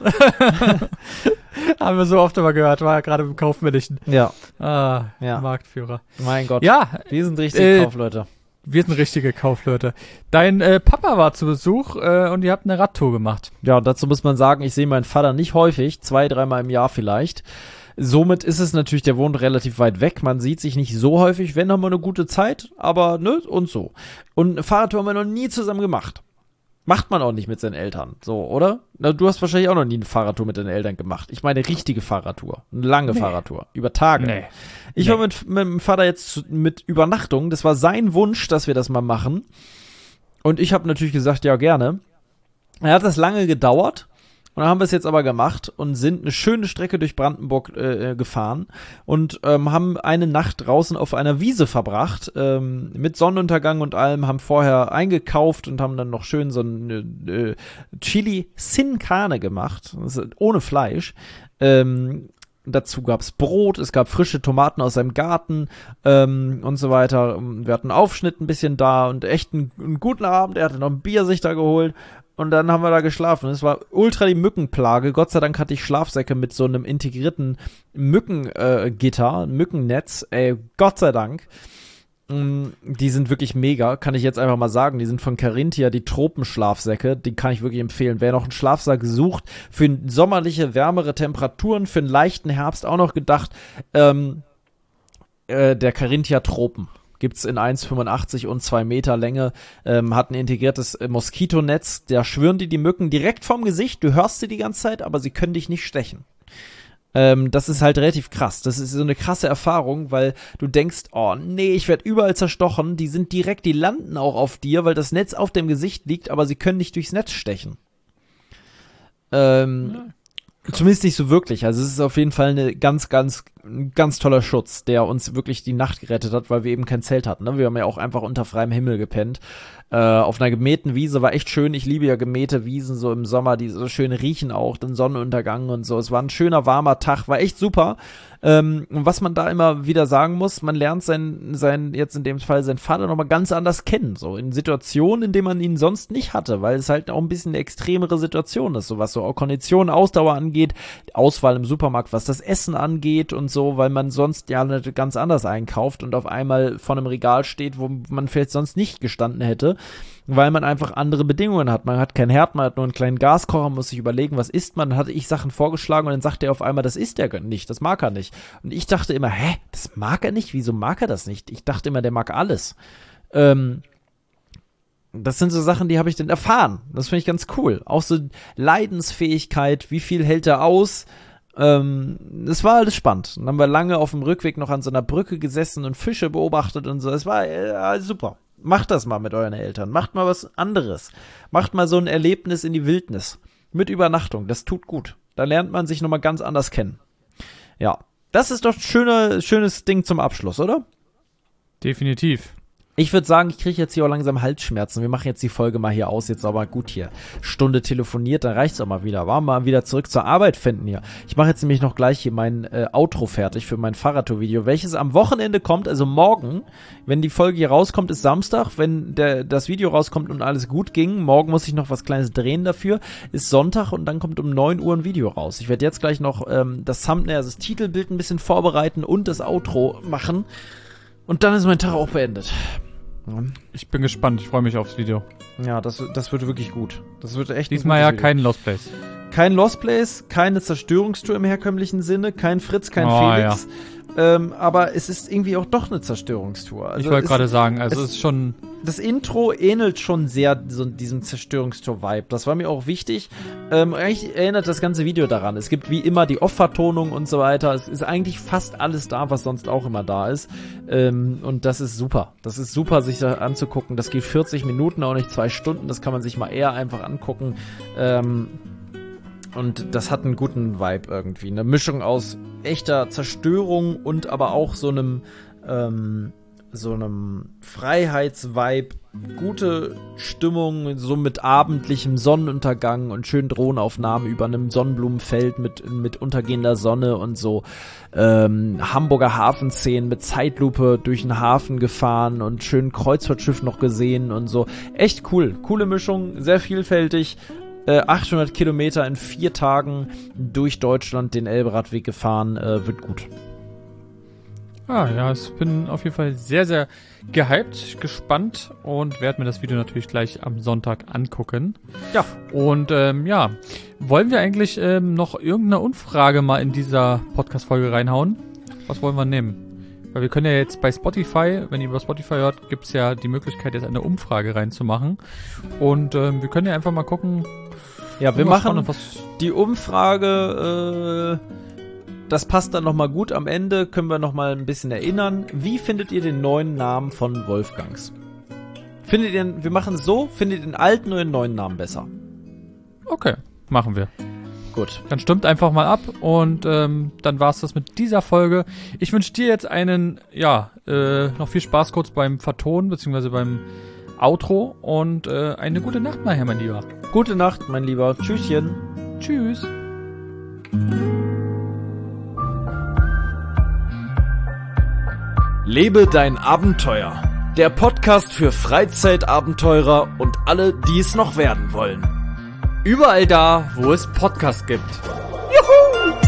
Haben wir so oft immer gehört, war ja gerade im Kaufmännischen. Ja, Ah, Ja. Marktführer. mein Gott. Ja, Wir sind richtige Äh, Kaufleute. wir sind richtige Kaufleute. Dein äh, Papa war zu Besuch äh, und ihr habt eine Radtour gemacht. Ja, und dazu muss man sagen, ich sehe meinen Vater nicht häufig, zwei, dreimal im Jahr vielleicht. Somit ist es natürlich, der wohnt relativ weit weg. Man sieht sich nicht so häufig, wenn haben wir eine gute Zeit, aber ne, und so. Und eine Fahrradtour haben wir noch nie zusammen gemacht. Macht man auch nicht mit seinen Eltern, so, oder? Na, du hast wahrscheinlich auch noch nie eine Fahrradtour mit deinen Eltern gemacht. Ich meine, richtige Fahrradtour. Eine lange Nee. Fahrradtour. Über Tage. Nee. Ich Nee. war mit, mit dem Vater jetzt zu, mit Übernachtung. Das war sein Wunsch, dass wir das mal machen. Und ich habe natürlich gesagt, ja, gerne. Er hat das lange gedauert. Und dann haben wir es jetzt aber gemacht und sind eine schöne Strecke durch Brandenburg äh, gefahren und ähm, haben eine Nacht draußen auf einer Wiese verbracht, ähm, mit Sonnenuntergang und allem, haben vorher eingekauft und haben dann noch schön so ein äh, Chili Sin Carne gemacht, das ist ohne Fleisch. Ähm, Dazu gab's Brot, es gab frische Tomaten aus seinem Garten ähm, und so weiter. Wir hatten Aufschnitt ein bisschen da und echt einen, einen guten Abend. Er hatte noch ein Bier sich da geholt und dann haben wir da geschlafen. Es war ultra die Mückenplage. Gott sei Dank hatte ich Schlafsäcke mit so einem integrierten Mückengitter, äh, Mückennetz. Ey, Gott sei Dank. Die sind wirklich mega, kann ich jetzt einfach mal sagen. Die sind von Carinthia, die Tropenschlafsäcke. Die kann ich wirklich empfehlen. Wer noch einen Schlafsack sucht, für sommerliche, wärmere Temperaturen, für einen leichten Herbst auch noch gedacht, ähm, äh, der Carinthia Tropen. Gibt's in eins Komma fünfundachtzig und zwei Meter Länge, ähm, hat ein integriertes äh, Moskitonetz. Da schwören die die Mücken direkt vorm Gesicht. Du hörst sie die ganze Zeit, aber sie können dich nicht stechen. Ähm, das ist halt relativ krass. Das ist so eine krasse Erfahrung, weil du denkst, oh nee, ich werde überall zerstochen. Die sind direkt, die landen auch auf dir, weil das Netz auf dem Gesicht liegt, aber sie können nicht durchs Netz stechen. Ähm, ja, zumindest nicht so wirklich. Also es ist auf jeden Fall eine ganz, ganz, ganz toller Schutz, der uns wirklich die Nacht gerettet hat, weil wir eben kein Zelt hatten. Ne? Wir haben ja auch einfach unter freiem Himmel gepennt. Äh, auf einer gemähten Wiese, war echt schön. Ich liebe ja gemähte Wiesen so im Sommer, die so schön riechen auch, den Sonnenuntergang und so. Es war ein schöner, warmer Tag, war echt super. Ähm, und was man da immer wieder sagen muss, man lernt sein, sein, jetzt in dem Fall seinen Vater nochmal ganz anders kennen, so in Situationen, in denen man ihn sonst nicht hatte, weil es halt auch ein bisschen eine extremere Situation ist, so was so auch Konditionen, Ausdauer angeht, Auswahl im Supermarkt, was das Essen angeht und so, weil man sonst ja ganz anders einkauft und auf einmal vor einem Regal steht, wo man vielleicht sonst nicht gestanden hätte, weil man einfach andere Bedingungen hat. Man hat keinen Herd, man hat nur einen kleinen Gaskocher, muss sich überlegen, was isst man. Dann hatte ich Sachen vorgeschlagen und dann sagte er auf einmal, das isst er nicht, das mag er nicht. Und ich dachte immer, hä, das mag er nicht? Wieso mag er das nicht? Ich dachte immer, der mag alles. Ähm, das sind so Sachen, die habe ich dann erfahren. Das finde ich ganz cool. Auch so Leidensfähigkeit, wie viel hält er aus? Ähm, das war alles spannend. Dann haben wir lange auf dem Rückweg noch an so einer Brücke gesessen und Fische beobachtet und so. Es war äh, super. Macht das mal mit euren Eltern. Macht mal was anderes. Macht mal so ein Erlebnis in die Wildnis. Mit Übernachtung. Das tut gut. Da lernt man sich nochmal ganz anders kennen. Ja. Das ist doch ein schöner, schönes Ding zum Abschluss, oder? Definitiv. Ich würde sagen, ich kriege jetzt hier auch langsam Halsschmerzen. Wir machen jetzt die Folge mal hier aus. Jetzt aber gut hier. Stunde telefoniert, dann reicht's auch mal wieder. War mal wieder zurück zur Arbeit finden hier. Ich mache jetzt nämlich noch gleich hier mein äh, Outro fertig für mein Fahrradtour-Video, welches am Wochenende kommt, also morgen. Wenn die Folge hier rauskommt, ist Samstag. Wenn der, das Video rauskommt und alles gut ging, morgen muss ich noch was Kleines drehen dafür, ist Sonntag und dann kommt um neun Uhr ein Video raus. Ich werde jetzt gleich noch ähm, das Thumbnail, also das Titelbild ein bisschen vorbereiten und das Outro machen. Und dann ist mein Tag auch beendet. Ich bin gespannt, ich freue mich aufs Video. Ja, das, das wird wirklich gut. Das wird echt Diesmal ja kein Lost Place. Kein Lost Place, keine Zerstörungstour im herkömmlichen Sinne, kein Fritz, kein oh, Felix. Ja. Ähm, aber es ist irgendwie auch doch eine Zerstörungstour. Also ich wollte gerade sagen, also es ist schon... Das Intro ähnelt schon sehr so diesem Zerstörungstour-Vibe. Das war mir auch wichtig. Ähm, eigentlich erinnert das ganze Video daran. Es gibt wie immer die Off-Vertonung und so weiter. Es ist eigentlich fast alles da, was sonst auch immer da ist. Ähm, und das ist super. Das ist super, sich da anzugucken. Das geht vierzig Minuten, auch nicht zwei Stunden. Das kann man sich mal eher einfach angucken. Ähm, Und das hat einen guten Vibe irgendwie. Eine Mischung aus echter Zerstörung und aber auch so einem, ähm, so einem Freiheitsvibe. Gute Stimmung, so mit abendlichem Sonnenuntergang und schönen Drohnenaufnahmen über einem Sonnenblumenfeld mit, mit untergehender Sonne und so. Ähm, Hamburger Hafenszenen mit Zeitlupe durch den Hafen gefahren und schön Kreuzfahrtschiff noch gesehen und so. Echt cool. Coole Mischung, sehr vielfältig. achthundert Kilometer in vier Tagen durch Deutschland den Elberadweg gefahren, äh, wird gut. Ah ja, ich bin auf jeden Fall sehr, sehr gehypt, gespannt und werde mir das Video natürlich gleich am Sonntag angucken. Ja. Und ähm, ja, wollen wir eigentlich ähm, noch irgendeine Umfrage mal in dieser Podcast-Folge reinhauen? Was wollen wir nehmen? Weil wir können ja jetzt bei Spotify, wenn ihr über Spotify hört, gibt es ja die Möglichkeit, jetzt eine Umfrage reinzumachen. Und ähm, wir können ja einfach mal gucken. Ja, wir machen die Umfrage, äh, das passt dann nochmal gut. Am Ende können wir nochmal ein bisschen erinnern. Wie findet ihr den neuen Namen von Wolfgangs? Findet ihr, wir machen es so, findet ihr den alten oder den neuen Namen besser? Okay, machen wir. Gut. Dann stimmt einfach mal ab und ähm, dann war's das mit dieser Folge. Ich wünsche dir jetzt einen, ja, äh, noch viel Spaß kurz beim Vertonen, beziehungsweise beim Outro und äh, eine gute Nacht nachher, mein Lieber. Gute Nacht, mein Lieber. Tschüsschen. Tschüss. Lebe dein Abenteuer. Der Podcast für Freizeitabenteurer und alle, die es noch werden wollen. Überall da, wo es Podcasts gibt. Juhu!